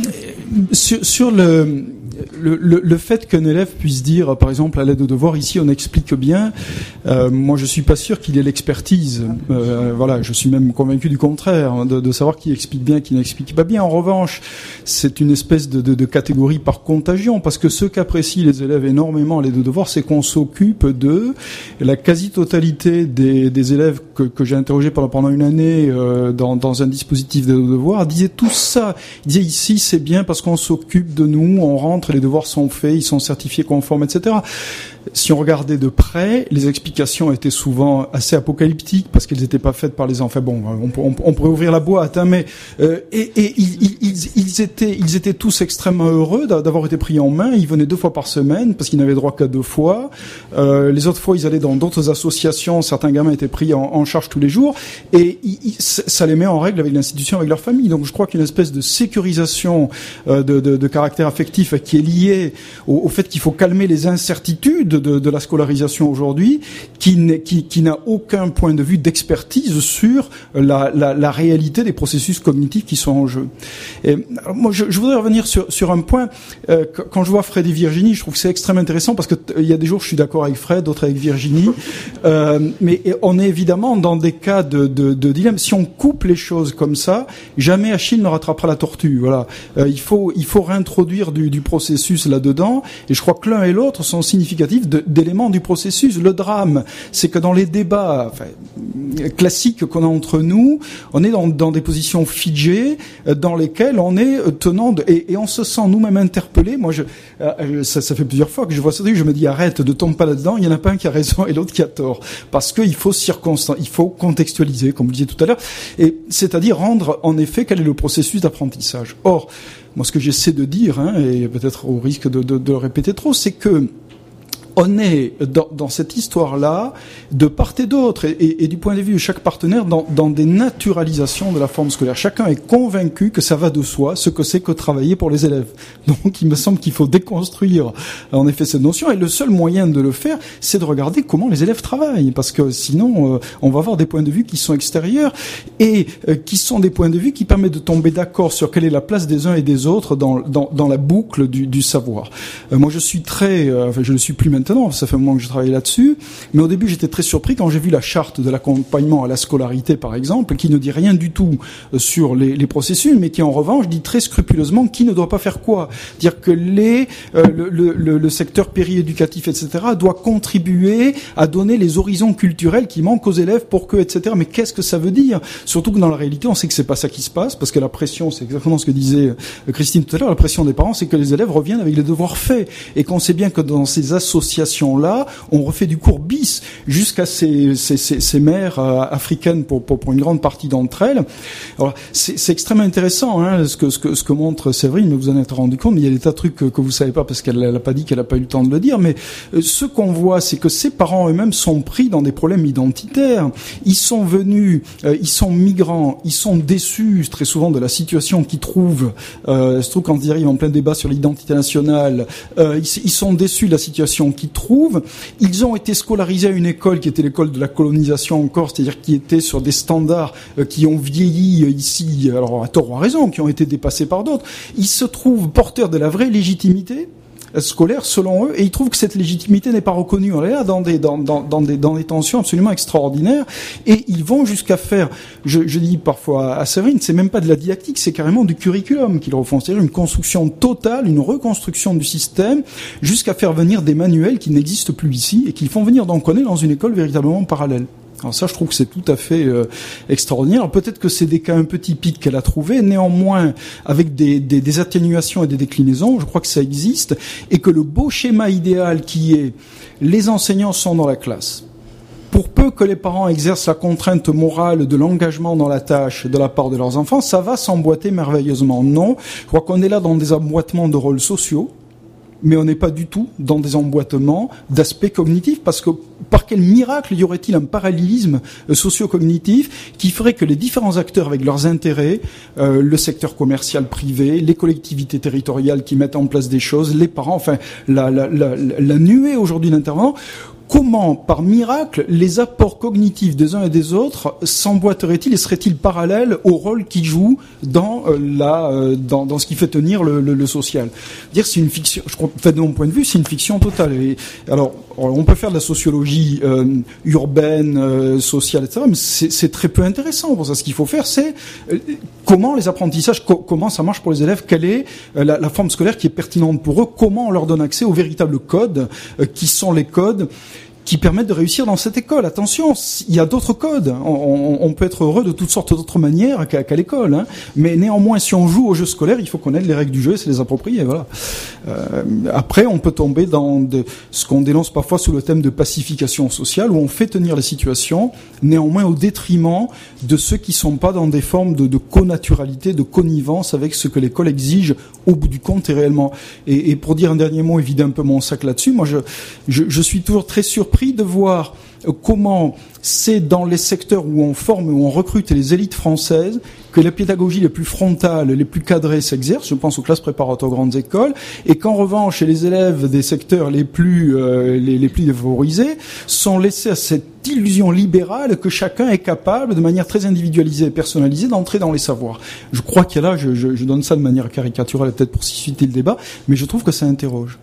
sur, sur le, le, le, le fait qu'un élève puisse dire, par exemple, à l'aide au devoir, ici on explique bien, euh, moi je suis pas sûr qu'il ait l'expertise. Euh, voilà, je suis même convaincu du contraire, de, de savoir qui explique bien, qui n'explique pas bien. En revanche, c'est une espèce de, de, de catégorie par contagion, parce que ce qu'apprécient les élèves énormément à l'aide au devoir, c'est qu'on s'occupe d'eux. La quasi-totalité des, des élèves que, que j'ai interrogés pendant, pendant une année euh, dans, dans un dispositif d'aide au devoir disaient tout ça. Ils disaient ici c'est bien parce qu'on s'occupe de nous, on rentre, les devoirs sont faits, ils sont certifiés conformes, et cetera. Si on regardait de près, les explications étaient souvent assez apocalyptiques parce qu'elles n'étaient pas faites par les enfants. Bon, on, on, on pourrait ouvrir la boîte, hein, mais euh, et, et ils, ils, ils étaient, ils étaient tous extrêmement heureux d'avoir été pris en main. Ils venaient deux fois par semaine parce qu'ils n'avaient droit qu'à deux fois. Euh, les autres fois, ils allaient dans d'autres associations. Certains gamins étaient pris en, en charge tous les jours et ils, ça les met en règle avec l'institution, avec leur famille. Donc, je crois qu'une espèce de sécurisation euh, de, de, de caractère affectif qui est liée au, au fait qu'il faut calmer les incertitudes De, de la scolarisation aujourd'hui, qui, qui, qui n'a aucun point de vue d'expertise sur la, la, la réalité des processus cognitifs qui sont en jeu. Et, alors, moi, je, je voudrais revenir sur, sur un point. Euh, quand je vois Fred et Virginie, je trouve que c'est extrêmement intéressant parce que il y a des jours je suis d'accord avec Fred, d'autres avec Virginie. Euh, mais on est évidemment dans des cas de, de, de dilemme. Si on coupe les choses comme ça, jamais Achille ne rattrapera la tortue. Voilà. Euh, il faut, il faut réintroduire du, du processus là-dedans. Et je crois que l'un et l'autre sont significatifs De, d'éléments du processus. Le drame, c'est que dans les débats enfin, classiques qu'on a entre nous, on est dans, dans des positions figées, dans lesquelles on est tenant de, et, et on se sent nous-mêmes interpellés. Moi, je, euh, ça, ça fait plusieurs fois que je vois ça, je me dis arrête, ne tombe pas là-dedans. Il y en a pas un qui a raison et l'autre qui a tort, parce qu'il faut circonstan, il faut contextualiser, comme vous le disiez tout à l'heure, et c'est-à-dire rendre en effet quel est le processus d'apprentissage. Or, moi, ce que j'essaie de dire, hein, et peut-être au risque de, de, de le répéter trop, c'est que on est dans, dans cette histoire-là, de part et d'autre, et, et, et du point de vue de chaque partenaire, dans, dans des naturalisations de la forme scolaire. Chacun est convaincu que ça va de soi, ce que c'est que travailler pour les élèves. Donc, il me semble qu'il faut déconstruire, en effet, cette notion. Et le seul moyen de le faire, c'est de regarder comment les élèves travaillent, parce que sinon, euh, on va avoir des points de vue qui sont extérieurs et euh, qui sont des points de vue qui permettent de tomber d'accord sur quelle est la place des uns et des autres dans, dans, dans la boucle du, du savoir. Euh, moi, je suis très, euh, enfin, je ne suis plus maintenant. Ça fait un moment que je travaille là-dessus, mais au début j'étais très surpris quand j'ai vu la charte de l'accompagnement à la scolarité, par exemple, qui ne dit rien du tout sur les, les processus, mais qui en revanche dit très scrupuleusement qui ne doit pas faire quoi. Dire que les, euh, le, le, le secteur périéducatif, et cetera, doit contribuer à donner les horizons culturels qui manquent aux élèves pour que, et cetera. Mais qu'est-ce que ça veut dire? Surtout que dans la réalité, on sait que c'est pas ça qui se passe, parce que la pression, c'est exactement ce que disait Christine tout à l'heure, la pression des parents, c'est que les élèves reviennent avec les devoirs faits, et qu'on sait bien que dans ces associations là, on refait du cours bis jusqu'à ces, ces, ces, ces mères euh, africaines pour, pour, pour une grande partie d'entre elles. Alors, c'est, c'est extrêmement intéressant hein, ce, que, ce, que, ce que montre Séverine, mais vous en êtes rendu compte, mais il y a des tas de trucs que, que vous savez pas parce qu'elle n'a pas dit qu'elle n'a pas eu le temps de le dire, mais euh, ce qu'on voit, c'est que ces parents eux-mêmes sont pris dans des problèmes identitaires. Ils sont venus, euh, ils sont migrants, ils sont déçus très souvent de la situation qu'ils trouvent, euh, surtout quand ils arrivent en plein débat sur l'identité nationale, euh, ils, ils sont déçus de la situation qu'ils trouvent. Ils ont été scolarisés à une école qui était l'école de la colonisation encore, c'est-à-dire qui était sur des standards euh, qui ont vieilli euh, ici, alors à tort ou à raison, qui ont été dépassés par d'autres. Ils se trouvent porteurs de la vraie légitimité scolaire selon eux, et ils trouvent que cette légitimité n'est pas reconnue. On est là dans des dans dans dans des dans des tensions absolument extraordinaires, et ils vont jusqu'à faire, je, je dis parfois à Séverine, c'est même pas de la didactique, c'est carrément du curriculum qu'ils refont, c'est-à-dire une construction totale, une reconstruction du système, jusqu'à faire venir des manuels qui n'existent plus ici et qu'ils font venir. Donc on est dans une école véritablement parallèle. Alors ça, je trouve que c'est tout à fait euh, extraordinaire. Alors, peut-être que c'est des cas un peu typiques qu'elle a trouvés, néanmoins, avec des, des, des atténuations et des déclinaisons, je crois que ça existe, et que le beau schéma idéal qui est les enseignants sont dans la classe. Pour peu que les parents exercent la contrainte morale de l'engagement dans la tâche de la part de leurs enfants, ça va s'emboîter merveilleusement. Non, je crois qu'on est là dans des emboîtements de rôles sociaux, mais on n'est pas du tout dans des emboîtements d'aspects cognitifs, parce que par quel miracle y aurait-il un parallélisme socio-cognitif qui ferait que les différents acteurs avec leurs intérêts, euh, le secteur commercial privé, les collectivités territoriales qui mettent en place des choses, les parents, enfin la, la, la, la nuée aujourd'hui d'intervenants, comment, par miracle, les apports cognitifs des uns et des autres s'emboîteraient-ils et seraient-ils parallèles au rôle qu'ils jouent dans euh, la, euh, dans, dans ce qui fait tenir le, le, le social. Dire c'est une fiction. Je crois, de mon point de vue, c'est une fiction totale. Et, alors, on peut faire de la sociologie euh, urbaine, euh, sociale, et cetera, mais c'est, c'est très peu intéressant. Pour ça, ce qu'il faut faire, c'est euh, comment les apprentissages, co- comment ça marche pour les élèves, quelle est euh, la, la forme scolaire qui est pertinente pour eux, comment on leur donne accès aux véritables codes, euh, qui sont les codes qui permettent de réussir dans cette école. Attention, il y a d'autres codes. On, on, on peut être heureux de toutes sortes d'autres manières qu'à, qu'à l'école, hein. Mais néanmoins, si on joue au jeu scolaire, il faut connaître les règles du jeu et se les approprier. Voilà. Euh, après, on peut tomber dans de, ce qu'on dénonce parfois sous le thème de pacification sociale, où on fait tenir les situations, néanmoins au détriment de ceux qui sont pas dans des formes de, de connaturalité, de connivence avec ce que l'école exige au bout du compte et réellement. Et, et pour dire un dernier mot et vider un peu mon sac là-dessus, moi, je, je, je suis toujours très surpris de voir comment c'est dans les secteurs où on forme, où on recrute les élites françaises, que les pédagogies les plus frontales, les plus cadrées s'exercent. Je pense aux classes préparatoires aux grandes écoles, et qu'en revanche, les élèves des secteurs les plus euh, les, les plus défavorisés sont laissés à cette illusion libérale que chacun est capable, de manière très individualisée et personnalisée, d'entrer dans les savoirs. Je crois qu'il y a là, je, je, je donne ça de manière caricaturale, peut-être pour susciter le débat, mais je trouve que ça interroge.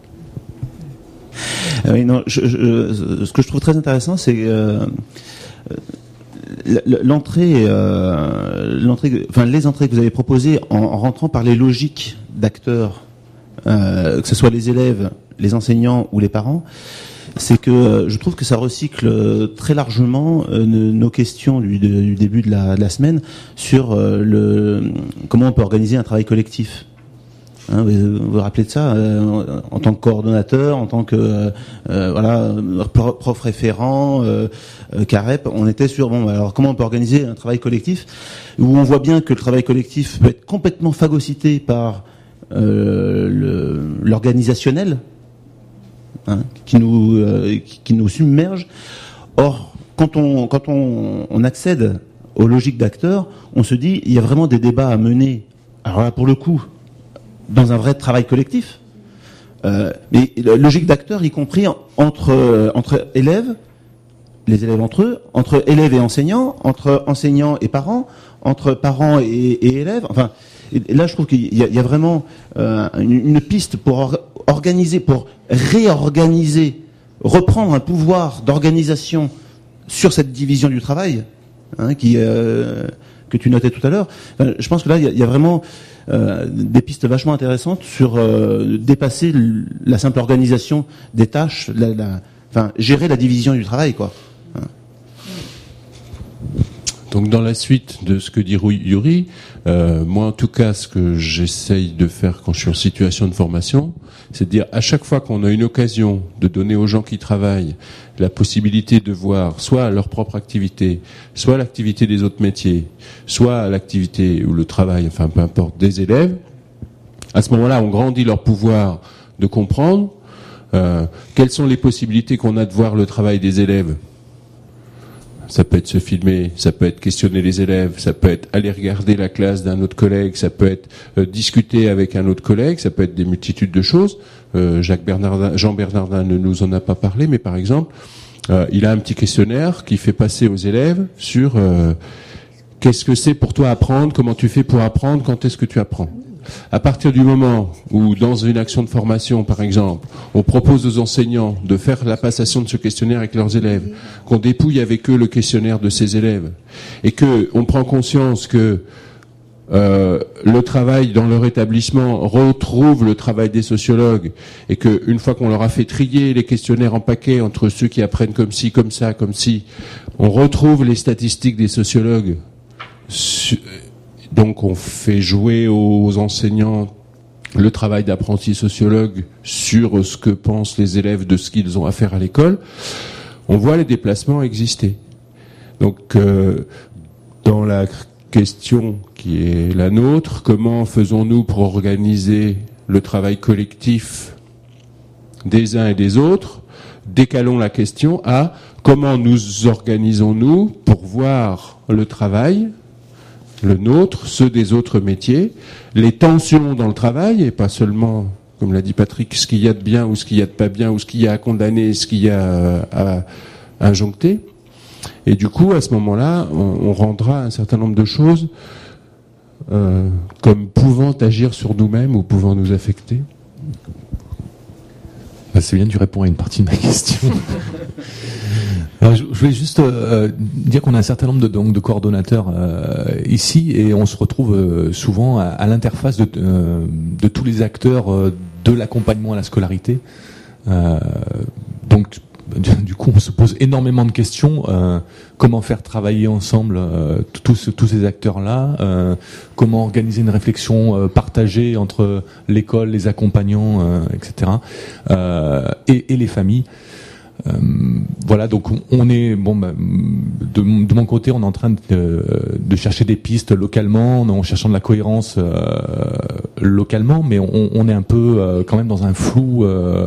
Oui, non, je, je, ce que je trouve très intéressant, c'est euh, l'entrée, euh, l'entrée, enfin les entrées que vous avez proposées en, en rentrant par les logiques d'acteurs, euh, que ce soit les élèves, les enseignants ou les parents. C'est que euh, je trouve que ça recycle très largement euh, nos questions du, de, du début de la, de la semaine sur euh, le comment on peut organiser un travail collectif. Hein, vous vous rappelez de ça, euh, en tant que coordonnateur, en tant que euh, euh, voilà prof référent, euh, euh, CAREP, on était sur bon. Alors comment on peut organiser un travail collectif où on voit bien que le travail collectif peut être complètement phagocyté par euh, le, l'organisationnel, hein, qui nous euh, qui, qui nous submerge. Or, quand on quand on, on accède aux logiques d'acteurs, on se dit il y a vraiment des débats à mener. Alors là, pour le coup, dans un vrai travail collectif, euh, mais logique d'acteurs, y compris entre euh, entre élèves, les élèves entre eux, entre élèves et enseignants, entre enseignants et parents, entre parents et, et élèves. Enfin, et là, je trouve qu'il y a, il y a vraiment euh, une, une piste pour or, organiser, pour réorganiser, reprendre un pouvoir d'organisation sur cette division du travail, hein, qui euh, que tu notais tout à l'heure. Enfin, je pense que là, il y a, il y a vraiment Euh, des pistes vachement intéressantes sur euh, dépasser l- la simple organisation des tâches, la, la, enfin gérer la division du travail, quoi. Hein. Donc dans la suite de ce que dit Yuri, euh, moi en tout cas ce que j'essaye de faire quand je suis en situation de formation, c'est de dire à chaque fois qu'on a une occasion de donner aux gens qui travaillent la possibilité de voir soit leur propre activité, soit l'activité des autres métiers, soit l'activité ou le travail, enfin peu importe, des élèves, à ce moment-là on grandit leur pouvoir de comprendre euh, quelles sont les possibilités qu'on a de voir le travail des élèves. Ça peut être se filmer, ça peut être questionner les élèves, ça peut être aller regarder la classe d'un autre collègue, ça peut être euh, discuter avec un autre collègue, ça peut être des multitudes de choses. Euh, Jacques Bernardin, Jean Bernardin ne nous en a pas parlé, mais par exemple, euh, il a un petit questionnaire qui fait passer aux élèves sur euh, qu'est-ce que c'est pour toi apprendre, comment tu fais pour apprendre, quand est-ce que tu apprends. À partir du moment où, dans une action de formation, par exemple, on propose aux enseignants de faire la passation de ce questionnaire avec leurs élèves, qu'on dépouille avec eux le questionnaire de ces élèves, et que on prend conscience que euh, le travail dans leur établissement retrouve le travail des sociologues, et que une fois qu'on leur a fait trier les questionnaires en paquets entre ceux qui apprennent comme ci, comme ça, comme ci, On retrouve les statistiques des sociologues. Donc on fait jouer aux enseignants le travail d'apprenti sociologue sur ce que pensent les élèves de ce qu'ils ont à faire à l'école. On voit les déplacements exister. Donc euh, dans la question qui est la nôtre, comment faisons-nous pour organiser le travail collectif des uns et des autres? Décalons la question à comment nous organisons-nous pour voir le travail, le nôtre, ceux des autres métiers, les tensions dans le travail, et pas seulement, comme l'a dit Patrick, ce qu'il y a de bien ou ce qu'il y a de pas bien, ou ce qu'il y a à condamner, ce qu'il y a à, à injoncter. Et du coup, à ce moment-là, on, on rendra un certain nombre de choses euh, comme pouvant agir sur nous-mêmes ou pouvant nous affecter. Ah, c'est bien, tu réponds à une partie de ma question. Alors, je, je voulais juste euh, dire qu'on a un certain nombre de, donc, de coordonnateurs euh, ici, et on se retrouve euh, souvent à, à l'interface de, euh, de tous les acteurs euh, de l'accompagnement à la scolarité. Euh, donc, du coup, on se pose énormément de questions. Euh, comment faire travailler ensemble euh, tous, tous ces acteurs-là, euh, comment organiser une réflexion euh, partagée entre l'école, les accompagnants, euh, et cetera, euh, et, et les familles. Euh, voilà, donc on est bon. Bah, de, de mon côté, on est en train de, de chercher des pistes localement, en cherchant de la cohérence euh, localement, mais on, on est un peu euh, quand même dans un flou. Euh,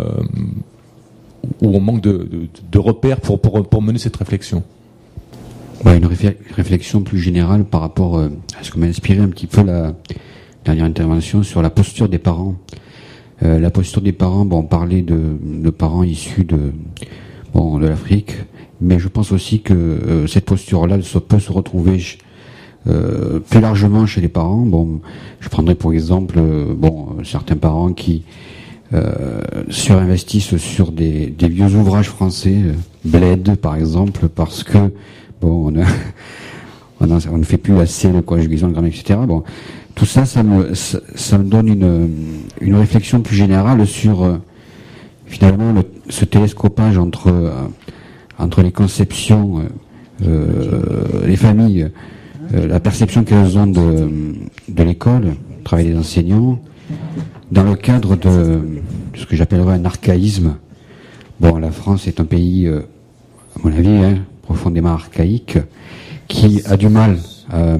où on manque de, de, de repères pour, pour, pour mener cette réflexion. Ouais, une réflexion plus générale par rapport à ce que m'a inspiré un petit peu la dernière intervention sur la posture des parents. Euh, la posture des parents, bon, on parlait de, de parents issus de, bon, de l'Afrique, mais je pense aussi que euh, cette posture-là peut se retrouver euh, plus largement chez les parents. Bon, je prendrais pour exemple, euh, bon, certains parents qui Euh, surinvestissent sur des, des vieux ouvrages français, euh, Bled par exemple, parce que bon, on, a, on, a, on ne fait plus assez de conjugaison de grammaire, et cetera. Bon, tout ça, ça me, ça, ça me donne une, une réflexion plus générale sur euh, finalement le, ce télescopage entre euh, entre les conceptions, euh, euh, les familles, euh, la perception qu'elles ont de, de l'école, le travail des enseignants, dans le cadre de ce que j'appellerais un archaïsme. Bon, la France est un pays, euh, à mon avis, hein, profondément archaïque, qui a du mal euh,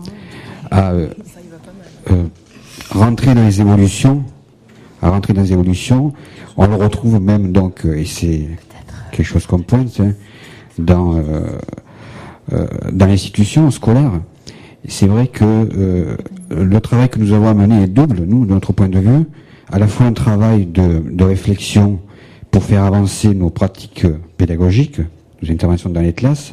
à euh, euh, rentrer dans les évolutions, à rentrer dans les évolutions. On le retrouve même donc, et c'est quelque chose qu'on pointe, hein, dans euh, euh, dans l'institution scolaire. C'est vrai que euh, le travail que nous avons à mener est double, nous, de notre point de vue, à la fois un travail de, de réflexion pour faire avancer nos pratiques pédagogiques, nos interventions dans les classes,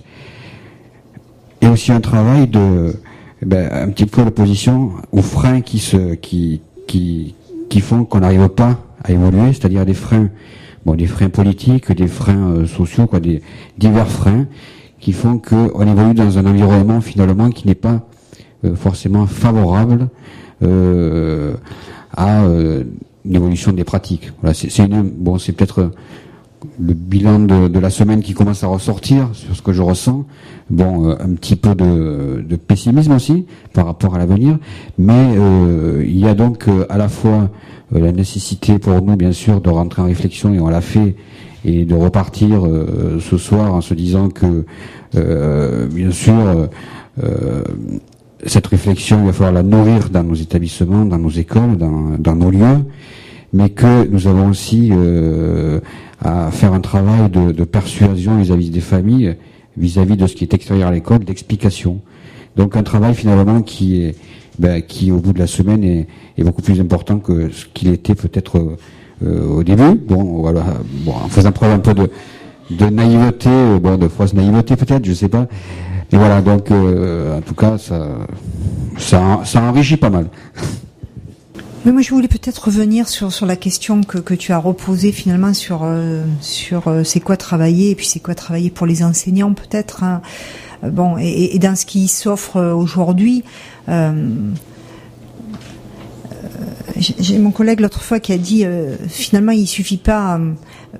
et aussi un travail de, ben, un petit peu l'opposition aux freins qui se, qui, qui, qui font qu'on n'arrive pas à évoluer, c'est-à-dire des freins, bon, des freins politiques, des freins euh, sociaux, quoi, des divers freins qui font qu'on évolue dans un environnement finalement qui n'est pas euh, forcément favorable euh, à euh, l'évolution des pratiques. Voilà, c'est, c'est une, bon, c'est peut-être le bilan de, de la semaine qui commence à ressortir sur ce que je ressens. Bon, euh, un petit peu de, de pessimisme aussi par rapport à l'avenir, mais euh, il y a donc euh, à la fois euh, la nécessité pour nous, bien sûr, de rentrer en réflexion, et on l'a fait, et de repartir euh, ce soir en se disant que, euh, bien sûr, euh, cette réflexion, il va falloir la nourrir dans nos établissements, dans nos écoles, dans, dans nos lieux, mais que nous avons aussi euh, à faire un travail de, de persuasion vis-à-vis des familles, vis-à-vis de ce qui est extérieur à l'école, d'explication. Donc un travail finalement qui est, ben, qui au bout de la semaine est, est beaucoup plus important que ce qu'il était peut-être euh, au début. Bon, voilà, bon, en faisant preuve un peu de, de naïveté, bon, de fausse naïveté peut-être, je sais pas. Et voilà, donc euh, en tout cas, ça, ça, ça enrichit pas mal. Mais moi, je voulais peut-être revenir sur sur la question que que tu as reposée finalement sur euh, sur euh, c'est quoi travailler, et puis c'est quoi travailler pour les enseignants peut-être. Hein. Bon, et, et dans ce qui s'offre aujourd'hui. Euh, J'ai mon collègue l'autre fois qui a dit euh, finalement il suffit pas euh,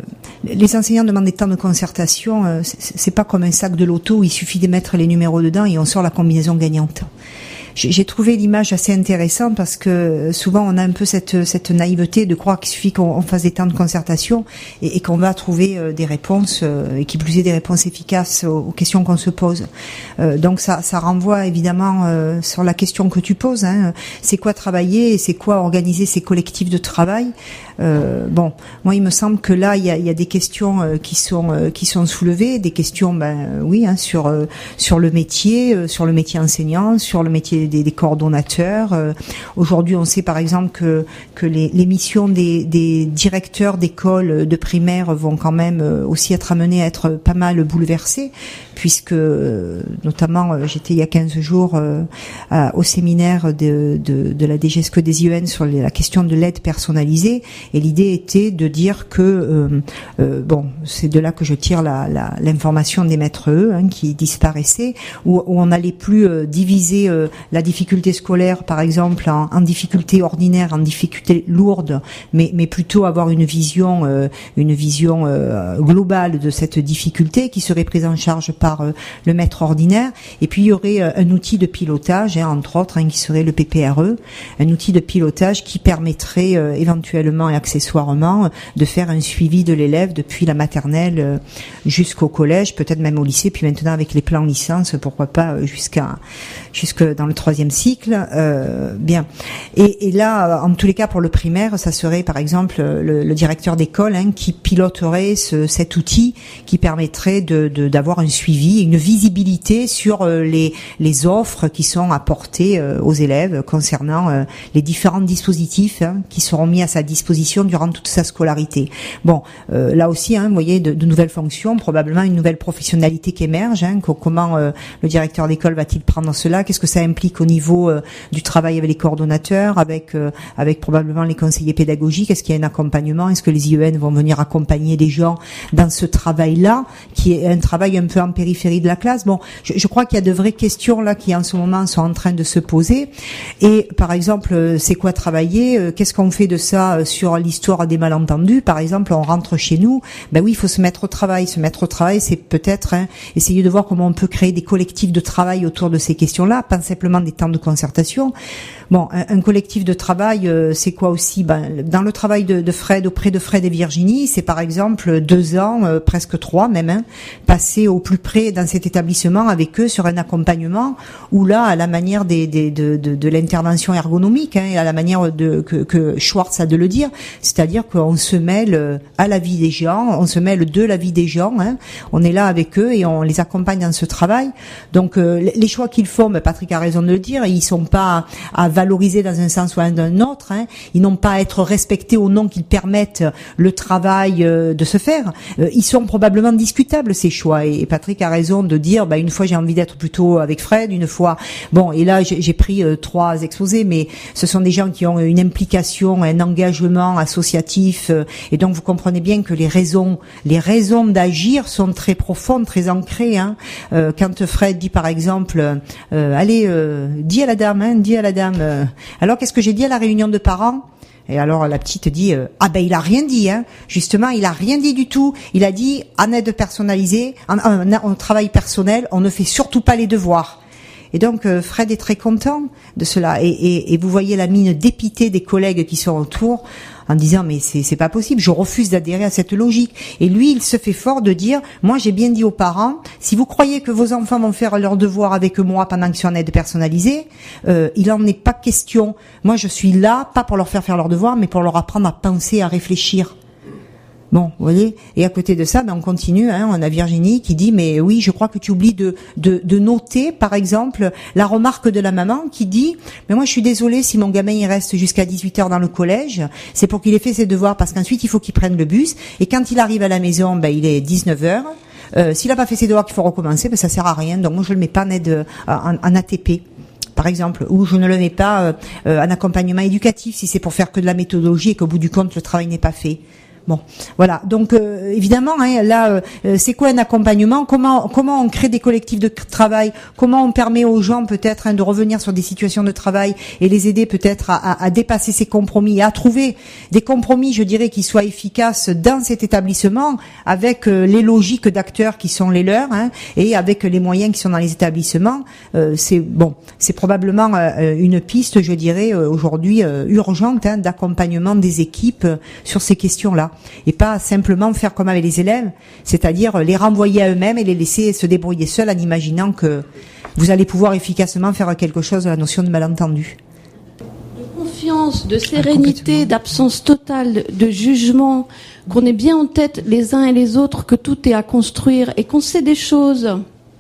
les enseignants demandent des temps de concertation. Euh, c'est, c'est pas comme un sac de loto où il suffit de mettre les numéros dedans et on sort la combinaison gagnante. J'ai trouvé l'image assez intéressante parce que souvent on a un peu cette, cette naïveté de croire qu'il suffit qu'on fasse des temps de concertation et, et qu'on va trouver euh, des réponses euh, et qui plus est des réponses efficaces aux, aux questions qu'on se pose. Euh, donc ça, ça renvoie évidemment euh, sur la question que tu poses. Hein, c'est quoi travailler et c'est quoi organiser ces collectifs de travail. Euh, bon, moi il me semble que là il y a, il y a des questions euh, qui sont euh, qui sont soulevées, des questions, ben euh, oui, hein, sur euh, sur le métier, euh, sur le métier enseignant, sur le métier des, des coordonnateurs. Euh, aujourd'hui, on sait par exemple que que les, les missions des, des directeurs d'écoles de primaire vont quand même euh, aussi être amenées à être pas mal bouleversées, puisque euh, notamment euh, j'étais il y a quinze jours euh, à, au séminaire de, de de la D G S C des I E N sur les, la question de l'aide personnalisée. Et l'idée était de dire que euh, euh, bon, c'est de là que je tire la, la, l'information des maîtres E hein, qui disparaissaient, où, où on n'allait plus euh, diviser euh, la difficulté scolaire, par exemple, en, en difficulté ordinaire, en difficulté lourde, mais, mais plutôt avoir une vision, euh, une vision euh, globale de cette difficulté qui serait prise en charge par euh, le maître ordinaire. Et puis il y aurait euh, un outil de pilotage, hein, entre autres, hein, qui serait le P P R E, un outil de pilotage qui permettrait euh, éventuellement et accessoirement de faire un suivi de l'élève depuis la maternelle jusqu'au collège, peut-être même au lycée, puis maintenant avec les plans licence, pourquoi pas jusqu'à jusque dans le troisième cycle. Euh, bien. Et, et là, en tous les cas, pour le primaire, ça serait par exemple le, le directeur d'école hein, qui piloterait ce, cet outil qui permettrait de, de, d'avoir un suivi, une visibilité sur les, les offres qui sont apportées aux élèves concernant euh, les différents dispositifs hein, qui seront mis à sa disposition durant toute sa scolarité. Bon, euh, là aussi, hein, vous voyez, de, de nouvelles fonctions, probablement une nouvelle professionnalité qui émerge. Hein, comment euh, le directeur d'école va-t-il prendre cela? Qu'est-ce que ça implique au niveau euh, du travail avec les coordonnateurs, avec euh, avec probablement les conseillers pédagogiques? Est-ce qu'il y a un accompagnement? Est-ce que les I E N vont venir accompagner les gens dans ce travail-là, qui est un travail un peu en périphérie de la classe? Bon, je, je crois qu'il y a de vraies questions là qui en ce moment sont en train de se poser. Et par exemple, c'est quoi travailler? Qu'est-ce qu'on fait de ça sur l'histoire des malentendus? Par exemple, on rentre chez nous, ben oui, il faut se mettre au travail. Se mettre au travail, c'est peut-être hein, essayer de voir comment on peut créer des collectifs de travail autour de ces questions-là, pas simplement des temps de concertation. Bon, un, un collectif de travail, euh, c'est quoi aussi? Ben, dans le travail de, de Fred, auprès de Fred et Virginie, c'est par exemple deux ans, euh, presque trois même, hein, passés au plus près dans cet établissement avec eux sur un accompagnement où là, à la manière des, des, de, de, de l'intervention ergonomique, hein, à la manière de, que, que Schwartz a de le dire, c'est-à-dire qu'on se mêle à la vie des gens, on se mêle de la vie des gens, hein, on est là avec eux et on les accompagne dans ce travail. Donc euh, les choix qu'ils font, ben, Patrick a raison de le dire, ils sont pas à valoriser dans un sens ou d'un autre, hein, ils n'ont pas à être respectés au nom qu'ils permettent le travail euh, de se faire. Euh, ils sont probablement discutables ces choix et, et Patrick a raison de dire, ben, une fois j'ai envie d'être plutôt avec Fred, une fois, bon, et là j'ai, j'ai pris euh, trois exposés, mais ce sont des gens qui ont une implication, un engagement associatif, euh, et donc vous comprenez bien que les raisons, les raisons d'agir sont très profondes, très ancrées. Hein. Euh, quand Fred dit par exemple, euh, allez, euh, dis à la dame, hein, dis à la dame. Euh, alors qu'est-ce que j'ai dit à la réunion de parents? Et alors la petite dit euh, ah ben il a rien dit hein. Justement il a rien dit du tout. Il a dit en aide personnalisée, en, en, en travail personnel, on ne fait surtout pas les devoirs. Et donc euh, Fred est très content de cela. Et, et, et vous voyez la mine dépitée des collègues qui sont autour en disant mais c'est c'est pas possible, je refuse d'adhérer à cette logique. Et lui il se fait fort de dire moi j'ai bien dit aux parents, si vous croyez que vos enfants vont faire leurs devoirs avec moi pendant que je suis en aide personnalisée, euh, il en est pas question. Moi je suis là pas pour leur faire faire leurs devoirs mais pour leur apprendre à penser, à réfléchir. Bon, vous voyez, et à côté de ça, ben on continue. Hein, on a Virginie qui dit, mais oui, je crois que tu oublies de, de, de noter, par exemple, la remarque de la maman qui dit, mais moi, je suis désolée si mon gamin il reste jusqu'à dix-huit heures dans le collège, c'est pour qu'il ait fait ses devoirs, parce qu'ensuite il faut qu'il prenne le bus, et quand il arrive à la maison, ben il est dix-neuf heures. Euh, s'il a pas fait ses devoirs qu'il faut recommencer, ben ça sert à rien. Donc moi, je le mets pas en aide, en, en A T P. Par exemple, ou je ne le mets pas euh, en accompagnement éducatif si c'est pour faire que de la méthodologie et qu'au bout du compte le travail n'est pas fait. Bon, voilà. Donc euh, évidemment, hein, là, euh, c'est quoi un accompagnement ? Comment comment on crée des collectifs de travail ? Comment on permet aux gens peut-être hein, de revenir sur des situations de travail et les aider peut-être à, à, à dépasser ces compromis et à trouver des compromis, je dirais, qui soient efficaces dans cet établissement avec euh, les logiques d'acteurs qui sont les leurs hein, et avec les moyens qui sont dans les établissements. Euh, c'est bon, c'est probablement euh, une piste, je dirais, euh, aujourd'hui euh, urgente hein, d'accompagnement des équipes euh, sur ces questions-là. Et pas simplement faire comme avec les élèves, c'est-à-dire les renvoyer à eux-mêmes et les laisser se débrouiller seuls en imaginant que vous allez pouvoir efficacement faire quelque chose de la notion de malentendu. De confiance, de sérénité, d'absence totale de jugement, qu'on ait bien en tête les uns et les autres que tout est à construire et qu'on sait des choses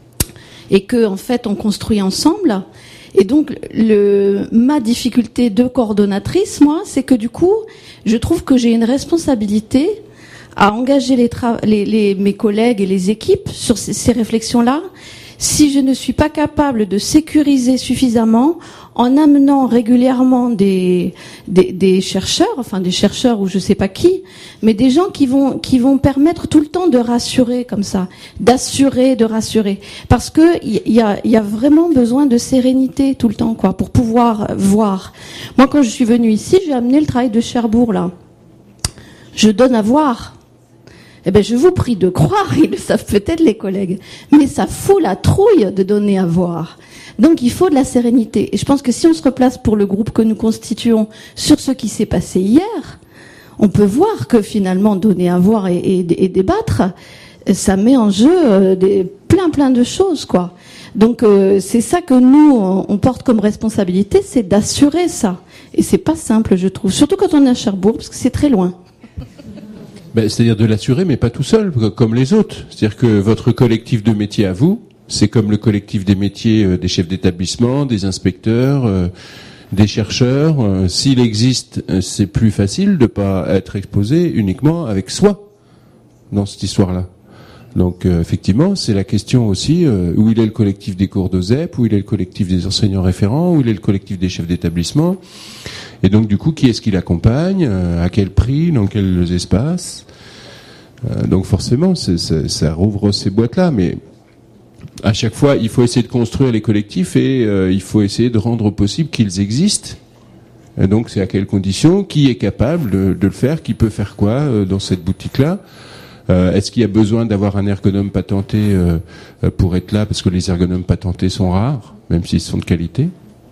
et que en fait on construit ensemble. Et donc, le, ma difficulté de coordonnatrice, moi, c'est que du coup, je trouve que j'ai une responsabilité à engager les, tra- les, les mes collègues et les équipes sur ces, ces réflexions-là, si je ne suis pas capable de sécuriser suffisamment en amenant régulièrement des, des, des chercheurs, enfin des chercheurs ou je sais pas qui, mais des gens qui vont, qui vont permettre tout le temps de rassurer comme ça, d'assurer, de rassurer. Parce que il y a, il y a vraiment besoin de sérénité tout le temps, quoi, pour pouvoir voir. Moi, quand je suis venue ici, j'ai amené le travail de Cherbourg, là. Je donne à voir. Eh ben, je vous prie de croire, ils le savent peut-être les collègues, mais ça fout la trouille de donner à voir. Donc il faut de la sérénité. Et je pense que si on se replace pour le groupe que nous constituons sur ce qui s'est passé hier, on peut voir que finalement donner à voir et, et, et débattre, ça met en jeu des, plein plein de choses, quoi. Donc euh, c'est ça que nous on, on porte comme responsabilité, c'est d'assurer ça. Et c'est pas simple, je trouve, surtout quand on est à Cherbourg, parce que c'est très loin. Ben, c'est-à-dire de l'assurer, mais pas tout seul, comme les autres. C'est-à-dire que votre collectif de métiers à vous, c'est comme le collectif des métiers euh, des chefs d'établissement, des inspecteurs, euh, des chercheurs. Euh, s'il existe, euh, c'est plus facile de pas être exposé uniquement avec soi dans cette histoire-là. Donc euh, effectivement, c'est la question aussi euh, où il est le collectif des cours d'O S E P, où il est le collectif des enseignants référents, où il est le collectif des chefs d'établissement. Et donc du coup, qui est-ce qui l'accompagne, euh, à quel prix, dans quels espaces. Euh, donc forcément, c'est, c'est, ça rouvre ces boîtes-là, mais à chaque fois, il faut essayer de construire les collectifs et euh, il faut essayer de rendre possible qu'ils existent. Et donc c'est à quelles conditions, qui est capable de, de le faire, qui peut faire quoi euh, dans cette boutique-là. Euh, est-ce qu'il y a besoin d'avoir un ergonome patenté euh, pour être là, parce que les ergonomes patentés sont rares, même s'ils sont de qualité?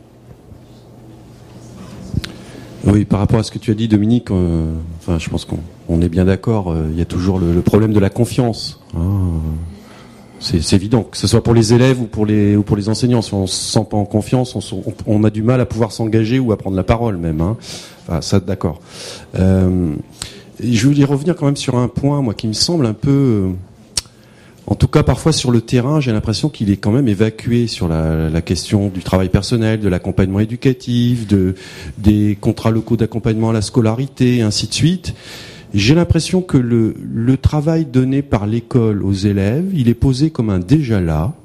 Oui, par rapport à ce que tu as dit, Dominique, euh, enfin, je pense qu'on on est bien d'accord. Euh, il y a toujours le, le problème de la confiance. Hein. C'est, c'est évident, que ce soit pour les élèves ou pour les ou pour les enseignants. Si on se sent pas en confiance, on, on, on a du mal à pouvoir s'engager ou à prendre la parole même. Hein. Enfin, ça, d'accord. Euh, je voulais revenir quand même sur un point, moi, qui me semble un peu. Euh, En tout cas, parfois sur le terrain, j'ai l'impression qu'il est quand même évacué sur la, la question du travail personnel, de l'accompagnement éducatif, de, des contrats locaux d'accompagnement à la scolarité, ainsi de suite. J'ai l'impression que le, le travail donné par l'école aux élèves, il est posé comme un déjà là,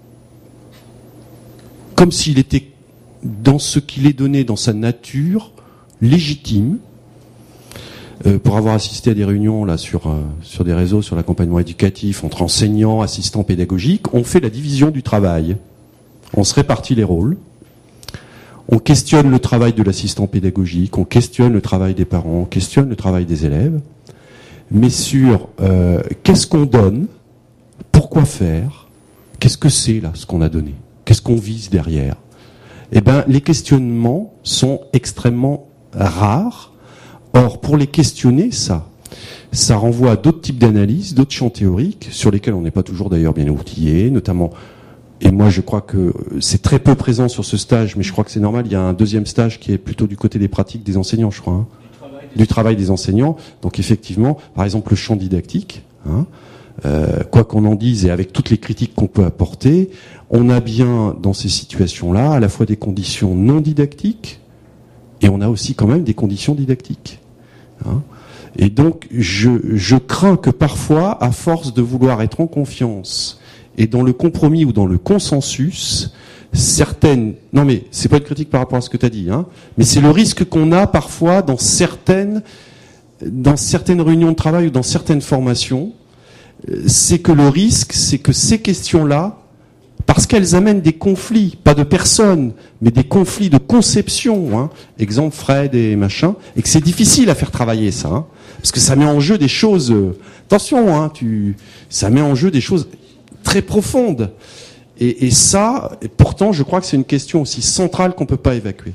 comme s'il était dans ce qu'il est donné dans sa nature légitime. Euh, pour avoir assisté à des réunions là sur euh, sur des réseaux sur l'accompagnement éducatif entre enseignants, assistants pédagogiques, on fait la division du travail. On se répartit les rôles. On questionne le travail de l'assistant pédagogique, on questionne le travail des parents, on questionne le travail des élèves. Mais sur euh, qu'est-ce qu'on donne, pourquoi faire, qu'est-ce que c'est là ce qu'on a donné, qu'est-ce qu'on vise derrière. Eh ben les questionnements sont extrêmement rares. Or, pour les questionner, ça, ça renvoie à d'autres types d'analyses, d'autres champs théoriques, sur lesquels on n'est pas toujours d'ailleurs bien outillé, notamment, et moi je crois que c'est très peu présent sur ce stage, mais je crois que c'est normal, il y a un deuxième stage qui est plutôt du côté des pratiques des enseignants, je crois, hein, du, travail des... du travail des enseignants. Donc effectivement, par exemple, le champ didactique, hein, euh, quoi qu'on en dise, et avec toutes les critiques qu'on peut apporter, on a bien, dans ces situations-là, à la fois des conditions non didactiques, et on a aussi quand même des conditions didactiques. Hein. Et donc, je, je crains que parfois, à force de vouloir être en confiance et dans le compromis ou dans le consensus, certaines... Non mais, c'est pas une critique par rapport à ce que tu as dit, hein, mais c'est le risque qu'on a parfois dans certaines dans certaines réunions de travail ou dans certaines formations, c'est que le risque, c'est que ces questions-là, parce qu'elles amènent des conflits, pas de personnes, mais des conflits de conception, hein, exemple Fred et machin, et que c'est difficile à faire travailler ça, hein, parce que ça met en jeu des choses, euh, attention, hein, tu, ça met en jeu des choses très profondes. Et, et ça, et pourtant, je crois que c'est une question aussi centrale qu'on peut pas évacuer.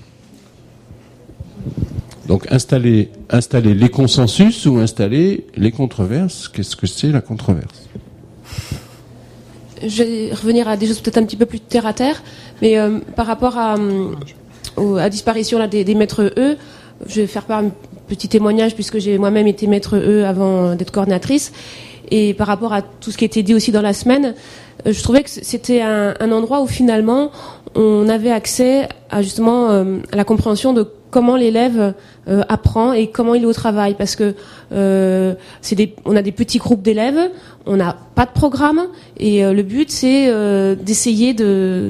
Donc installer, installer les consensus ou installer les controverses. Qu'est-ce que c'est la controverse ? Je vais revenir à des choses peut-être un petit peu plus terre à terre, mais euh, par rapport à, euh, à la disparition là, des, des maîtres E, je vais faire part un petit témoignage puisque j'ai moi-même été maître E avant d'être coordinatrice. Et par rapport à tout ce qui a été dit aussi dans la semaine, euh, je trouvais que c'était un, un endroit où finalement on avait accès à justement euh, à la compréhension de comment l'élève euh, apprend et comment il est au travail, parce que euh, c'est des, on a des petits groupes d'élèves, on n'a pas de programme, et euh, le but c'est euh, d'essayer de,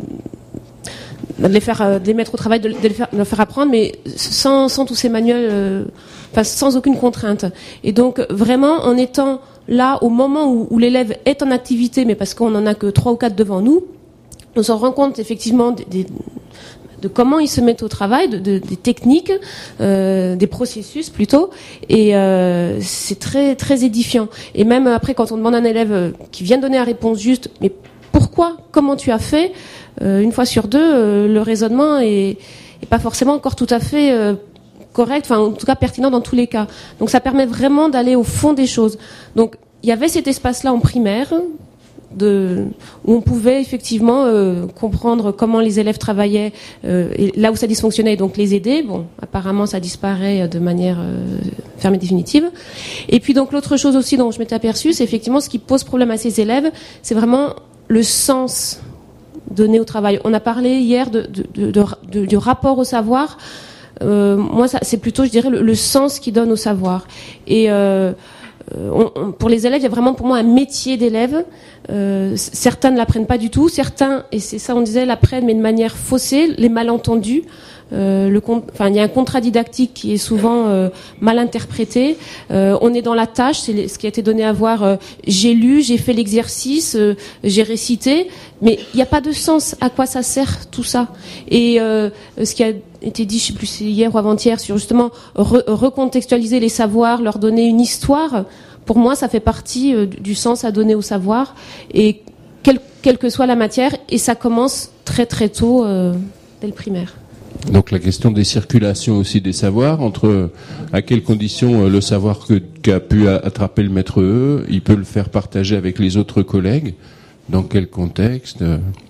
de les faire, de les mettre au travail, de, de, les faire, de leur faire apprendre, mais sans, sans tous ces manuels, euh, enfin sans aucune contrainte. Et donc vraiment en étant là au moment où, où l'élève est en activité, mais parce qu'on en a que trois ou quatre devant nous, on s'en rend compte effectivement des, des de comment ils se mettent au travail, de, de, des techniques, euh, des processus plutôt, et euh, c'est très très édifiant. Et même après, quand on demande à un élève qui vient donner la réponse juste, mais pourquoi, comment tu as fait, euh, une fois sur deux, euh, le raisonnement est, est pas forcément encore tout à fait euh, correct, enfin en tout cas pertinent dans tous les cas. Donc ça permet vraiment d'aller au fond des choses. Donc il y avait cet espace-là en primaire, de, où on pouvait effectivement euh, comprendre comment les élèves travaillaient, euh, et là où ça dysfonctionnait, donc les aider. Bon, apparemment ça disparaît de manière euh, ferme et définitive. Et puis donc l'autre chose aussi dont je m'étais aperçue, c'est effectivement ce qui pose problème à ces élèves, c'est vraiment le sens donné au travail. On a parlé hier de, de, de, de, de du rapport au savoir. Euh, moi, ça, c'est plutôt, je dirais, le, le sens qu'ils donnent au savoir. Et euh, On, on, pour les élèves, il y a vraiment pour moi un métier d'élève. Euh, certains ne l'apprennent pas du tout, certains, et c'est ça on disait, l'apprennent mais de manière faussée, les malentendus. Euh, le, enfin, il y a un contrat didactique qui est souvent euh, mal interprété. Euh, on est dans la tâche, c'est ce qui a été donné à voir. Euh, j'ai lu, j'ai fait l'exercice, euh, j'ai récité, mais il n'y a pas de sens. À quoi ça sert tout ça? Et euh, ce qui a été dit, je sais plus si hier ou avant-hier, sur justement re- recontextualiser les savoirs, leur donner une histoire. Pour moi, ça fait partie euh, du sens à donner au savoir, et quelle, quelle que soit la matière, et ça commence très très tôt euh, dès le primaire. Donc la question des circulations aussi des savoirs, entre à quelles conditions le savoir que, qu'a pu attraper le maître E, il peut le faire partager avec les autres collègues, dans quel contexte?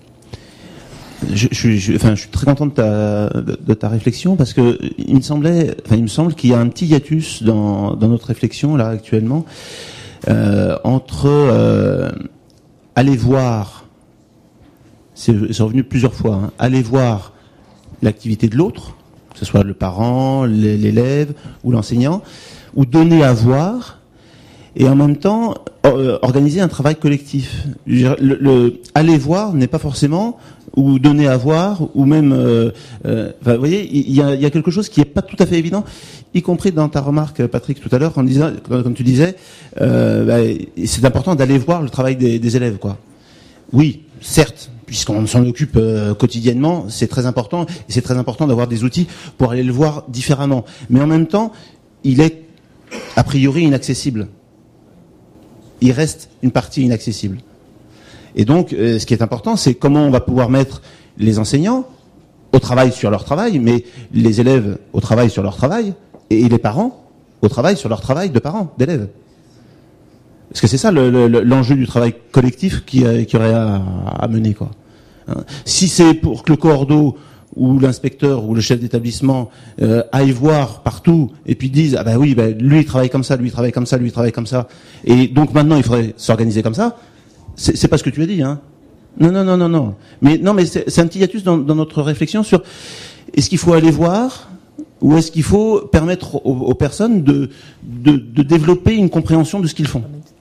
Je, je, je, enfin, je suis très content de ta, de, de ta réflexion, parce que il me semblait, enfin, il me semble qu'il y a un petit hiatus dans, dans notre réflexion là actuellement euh, entre euh, aller voir, c'est, c'est revenu plusieurs fois, hein, aller voir l'activité de l'autre, que ce soit le parent, l'élève ou l'enseignant, ou donner à voir, et en même temps euh, organiser un travail collectif. Le, le aller voir n'est pas forcément ou donner à voir, ou même, euh, euh, enfin, vous voyez, il y a, il y a quelque chose qui est pas tout à fait évident, y compris dans ta remarque, Patrick, tout à l'heure, en disant, comme tu disais, euh, bah, c'est important d'aller voir le travail des, des élèves, quoi. Oui, certes, puisqu'on s'en occupe euh, quotidiennement, c'est très important, et c'est très important d'avoir des outils pour aller le voir différemment. Mais en même temps, il est a priori inaccessible. Il reste une partie inaccessible. Et donc, euh, ce qui est important, c'est comment on va pouvoir mettre les enseignants au travail sur leur travail, mais les élèves au travail sur leur travail, et les parents au travail sur leur travail de parents, d'élèves. Parce que c'est ça le, le, l'enjeu du travail collectif qui, euh, qui aurait à, à mener, quoi. Hein. Si c'est pour que le coordo ou l'inspecteur ou le chef d'établissement euh, aille voir partout et puis disent ah ben oui, ben lui il travaille comme ça, lui il travaille comme ça, lui il travaille comme ça, et donc maintenant il faudrait s'organiser comme ça. C'est, c'est pas ce que tu as dit, hein. Non, non, non, non, non. Mais non, mais c'est, c'est un petit hiatus dans, dans notre réflexion sur est-ce qu'il faut aller voir ou est-ce qu'il faut permettre aux, aux personnes de, de, de développer une compréhension de ce qu'ils font.